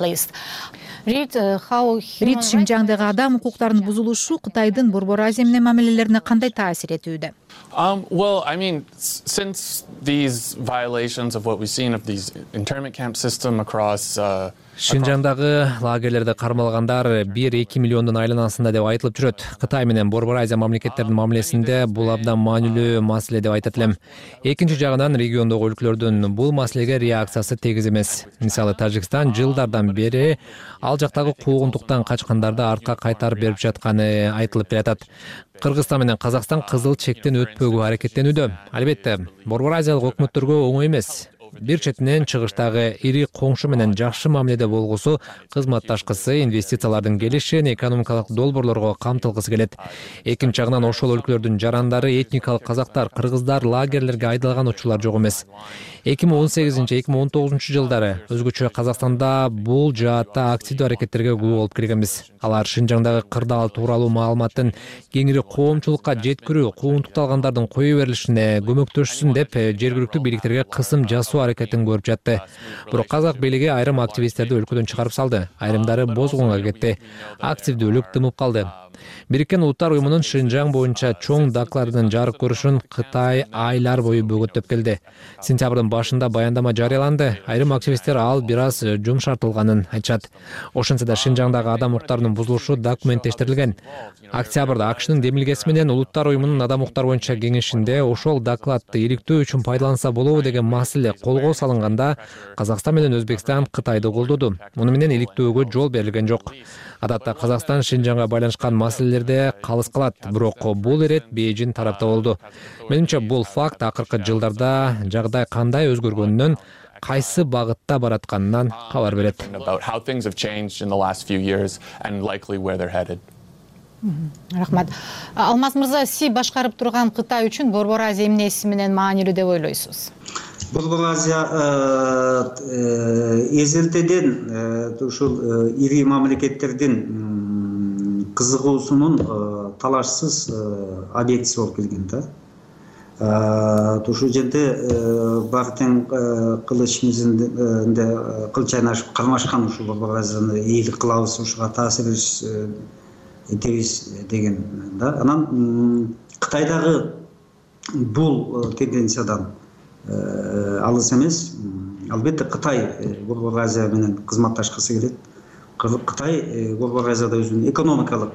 S24: Рид Шинжаңдагы адам укуктарынын бузулушу Кытайдын Борбор Азия менен мамилелерине кандай таасир этүүдө?
S5: Well, I mean, since these violations of what we've seen of these internment camp system across
S25: Шинжаңдагы лагерлерде кармалгандар 1–2 миллиондун айланасында деп айтылып жүрөт. Кытай менен Борбор Азия мамлекеттеринин мамилесинде бул абдан маанилүү маселе деп айтат элем. Экинчи жагынан региондогу өлкөлөрдүн бул маселеге реакциясы тегиз эмес. Мисалы Тажикстан жылдардан бери ал жактагы куугунтуктан качкандарды артка кайтарып берип жатканы айтылып келатат. Кыргызстан менен Казакстан кызыл чектен өтпөгө аракеттенүүдө. Албетте, Борбор Азиялык өкмөттөргө оңой эмес. Бир четинен чыгыштагы ири коңшу менен жакшы мамиледе болгусу, кызматташкысы, инвестициялардын келишин экономикалык долбоорлорго камтылгысы келет. Экинчи жагынан ошол өлкөлөрдүн жарандары, этникалык казактар, кыргыздар лагерлерге айдалган учурлар жок эмес. 2018–2019 жылдары өзгөчө Казакстанда бул жаатта активдүү аракеттерге күбө болуп келгенбиз. Алар Шинжаңдагы кырдаал тууралуу маалыматтын кеңири коомчулукка жеткирүү, куугунтукталгандардын кое берилишине көмөктөшсүн деп жергиликтүү бийликтерге кысым жасоо аракетин көрүп жатты. Бирок казак бийлиги айрым активисттерди өлкөдөн чыгарып салды. Айрымдары бозгонго кетти. Активдүүлүк тымып калды. Бириккен Улуттар уюмунун Шинжаң боюнча чоң докладынын жарык көрүшүн Кытай айлар бою бөгөттөп келди. Сентябрдын башында баяндама жарыяланды. Айрым активисттер ал бир аз жумшартылганын айтышат. Ошентсе да Шинжаңдагы адам укуктарынын бузулушу документтештирилген. Октябрда АКШнын демилгеси менен Улуттар уюмунун адам укуктары боюнча кеңешинде ошол докладты иликтөө үчүн пайдаланса болобу деген маселе колго салынганда Казакстан менен Өзбекстан Кытайды колдоду. Муну менен иликтөөгө жол берилген жок. Адатта Казакстан Шинжаңга байланышкан маселелерде калыс калат, бирок бул ирет Бейжин тарапта болду. Менимче бул факт акыркы жылдарда жагдай кандай өзгөргөнүнөн, кайсы багытта баратканынан кабар берет.
S20: Рахмат. Алмаз мырза, Си башкарып турган Кытай үчүн Борбор Азия эмнеси менен маанилүү деп ойлойсуз?
S3: Борбор Азия эзелтеден ушул ири мамлекеттердин кызыгуусунун талашсыз объектиси болуп келген да. Ушул жерде бак тең кылыч мизинде кыл чайнашып кармашкан ушул Борбор Азияны ийгилик кылабыз, ушуга таасир этебиз деген да. Анан Кытайдагы бул тенденциядан алыс эмес. Албетте Кытай Борбор Азия менен кызматташкысы келет. Кытай Борбор Азияда өзүнүн экономикалык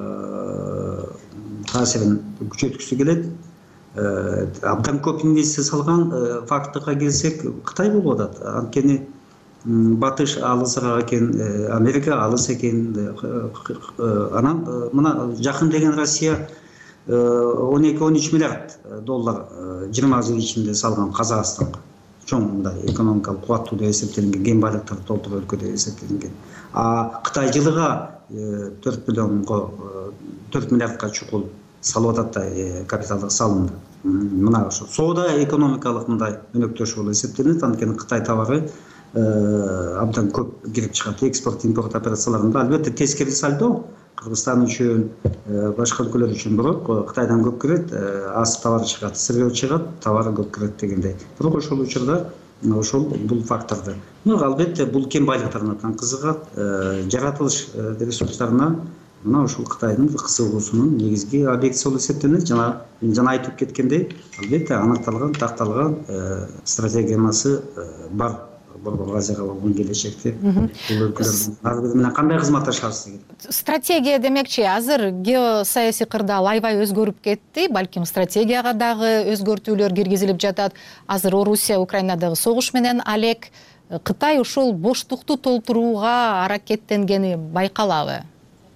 S3: таасирин күчөткүсү келет. Абдан көп инвестиция салган фактыга келсек, Кытай болуп атат. Анткени Батыш алысыраак экен, Америка алыс экен. Анан мына жакын деген Россия 12-13 миллиард доллар 20 жыл ичинде салган Казакстанга. Чоң мындай экономикалык кубаттуу деп эсептелинген, кен байлыктар толтур өлкө деп эсептелинген. Кытай жылыга 4 миллиардка чукул салып атат да капиталдык салымды. Мына ошо соода экономикалык мындай өнөктөш болуп эсептелинет. Анткени Кытай товары абдан көп кирип чыгат. Экспорт импорт операцияларында албетте тескери сальдо Кыргызстан үчүн, башка өлкөлөр үчүн бирок Кытайдан көп кирет, аз товар чыгат, сыргы чыгат, товары көп кирет дегендей. Бирок ошол учурда ошол бул факторду. Албетте бул кен байлыктарына таң кызыгат, жаратылыш ресурстарына мына ошол Кытайдын кызыгуусунун негизги объектиси болуп эсептелет. Жана айтып кеткендей, албетте аныкталган, такталган стратегиясы бар. Борбор Азияга болгон келечекте бул өлкөлөрдүн ар бири менен кандай кызматташабыз деген.
S20: Стратегия демекчи, азыр геосаясий кырдаал аябай өзгөрүп кетти. Балким стратегияга дагы өзгөртүүлөр киргизилип жатат. Азыр Орусия Украинадагы согуш менен алек. Кытай ушул боштукту толтурууга аракеттенгени байкалабы?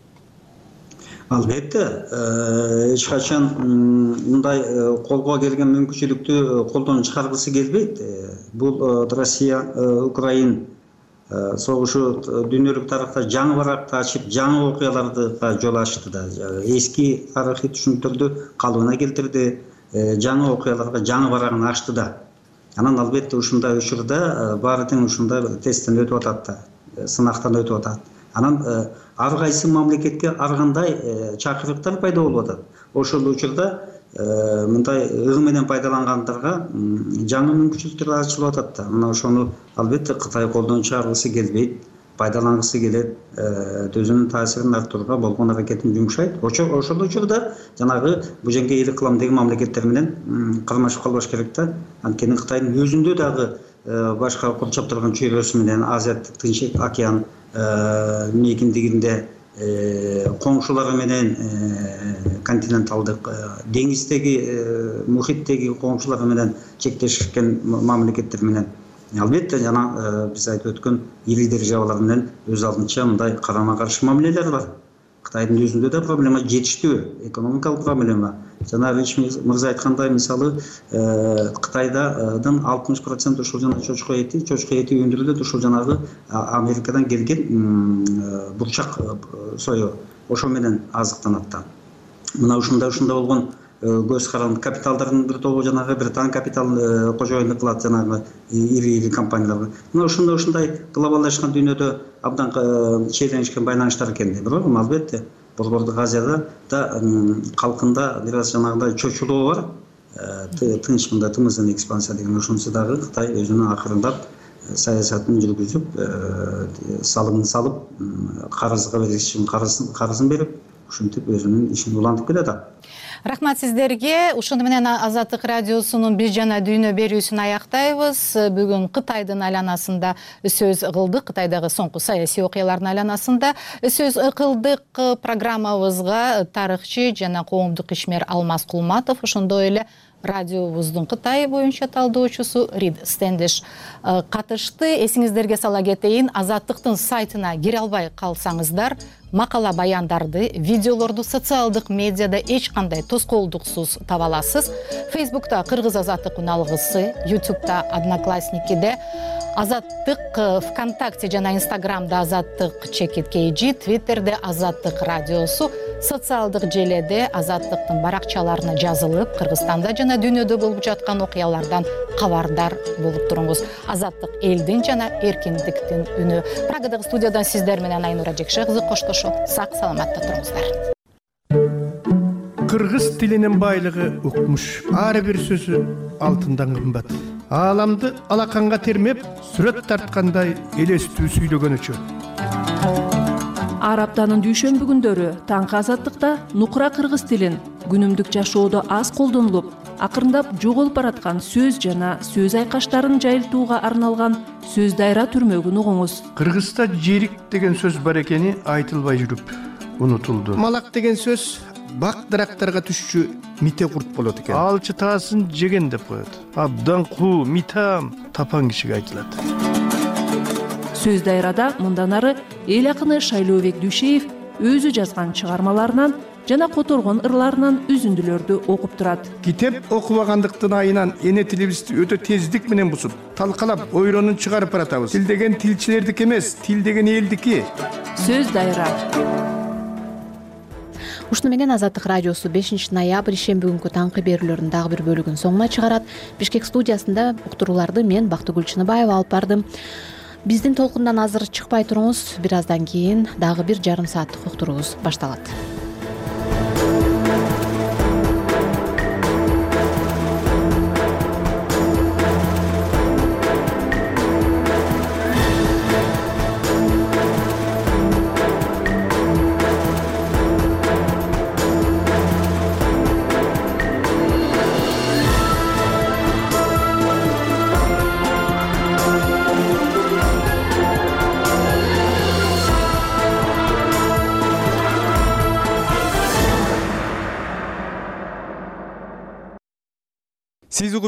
S3: Албетте, эч качан мындай колго келген мүмкүнчүлүктү колдон чыгаргысы келбейт. Бул Россия Украин согушу дүйнөлүк тарыхта жаңы баракты ачып, жаңы окуяларды жол ачты да. Эски тарыхый түшүнүктөрдү калыбына келтирди, жаңы окуяларга жаңы барагын ачты да. Анан албетте ушундай учурда баары тең ушундай тесттен өтүп атат да, сынактан өтүп атат. Анан ар кайсы мамлекетке ар кандай чакырыктар пайда болуп атат. Ошол учурда мындай ыгы менен пайдалангандарга жаңы мүмкүнчүлүктөр ачылып атат да. Мына ошону албетте Кытай колдон чыгаргысы келбейт, пайдалангысы келет, өзүнүн таасирин арттырууга болгон аракетин жумшайт. Ошол учурда жанагы бул жерге ийгилик кылам деген мамлекеттер менен кармашып калбаш керек да. Анткени Кытайдын өзүндө дагы башка курчап турган чөйрөсү менен Азиаттык Тынч океан мейкиндигинде коңшулары менен континенталдык деңиздеги мухиттеги коңшулары менен чектешкен мамлекеттер менен албетте жана биз айтып өткөн ири державалар менен өз алдынча мындай карама каршы мамилелер бар. Кытайдын өзүндө да проблема жетиштүү, экономикалык проблема. Жана Рич мырза айткандай, мисалы Кытайдын 60% ушул жана чочко эти өндүрүлөт, ушул жанагы Америкадан келген бурчак сою, ошо менен азыктанат да. Мына ушундай болгон көз каранды капиталдардын бир тобу жанагы Британ капитал кожоюндук кылат жанагы ири компанияларга. Мына ушундай глобалдашкан дүйнөдө абдан чейленишкен байланыштар экен. Бирок албетте Борбордук Азияда да калкында бир аз жанагындай чочулоо бар. Тынч мындай тымыздын экспансия деген ошонусу дагы Кытай өзүнүн акырындап саясатын жүргүзүп, салымын салып, карызга бериш үчүн карызын берип, ушинтип өзүнүн ишин улантып келет.
S20: Рахмат сиздерге. Ушуну менен Азаттык радиосунун биз жана дүйнө берүүсүн аяктайбыз. Бүгүн Кытайдын айланасында сөз кылдык. Кытайдагы соңку саясий окуялардын айланасында сөз кылдык. Программабызга тарыхчы жана коомдук ишмер Алмаз Кулматов, ошондой эле радиобуздун Кытай боюнча талдоочусу Рид Стендиш катышты. Эсиңиздерге сала кетейин, Азаттыктын сайтына кире албай калсаңыздар, макала баяндарды, видеолорду социалдык медиада эч кандай тоскоолдуксуз таба аласыз. Фейсбукта Кыргыз Азаттык уналгысы, Ютубта Одноклассникиде Азаттык, ВКонтакте жана Инстаграмда Азаттык _KG, Твиттерде Азаттык радиосу, социалдык желеде Азаттыктын баракчаларына жазылып, Кыргызстанда жана дүйнөдө болуп жаткан окуялардан кабардар болуп туруңуз. Азаттык элдин жана эркиндиктин үнү. Прагадагы студиядан сиздер менен Айнура Жекше кызы коштошот. Сак саламатта туруңуздар.
S17: Кыргыз тилинин байлыгы укмуш. Ар бир сөзү алтындан кымбат. Ааламды алаканга термеп, сүрөт тарткандай элестүү сүйлөгөнүчө.
S6: Ар аптанын дүйшөмбү күндөрү таңкы Азаттыкта нукура кыргыз тилин күнүмдүк жашоодо аз колдонулуп, акырындап жоголуп бараткан сөз жана сөз айкаштарын жайылтууга арналган сөз дайра түрмөгүн угуңуз.
S7: Кыргызда жерик деген сөз бар экени айтылбай жүрүп унутулду. Малак деген сөз бак дарактарга түшчү мите курт болот экен. Алчы таасын жеген деп коет. Абдан куу, митам тапан кишиге айтылат.
S6: Сөз дайрада мындан ары эл акыны Шайлообек Дүйшеев өзү жазган чыгармаларынан жана которгон ырларынан үзүндүлөрдү окуп турат.
S7: Китеп окубагандыктын айынан эне тилибизди өтө тездик менен бузуп, талкалап, ойронун чыгарып баратабыз. Тил деген тилчилердики эмес, тил деген элдики.
S6: Сөз дайра.
S1: Ушуну менен Азаттык радиосу 5 ноябрь ишемби күнкү таңкы берүүлөрүнүн дагы бир бөлүгүн соңуна чыгарат. Бишкек студиясында уктурууларды мен Бактыгүл Чыныбаева алып бардым. Биздин толкундан азыр чыкпай туруңуз. Бир аздан кийин дагы 1,5 сааттык уктуруубуз башталат.
S23: Сиз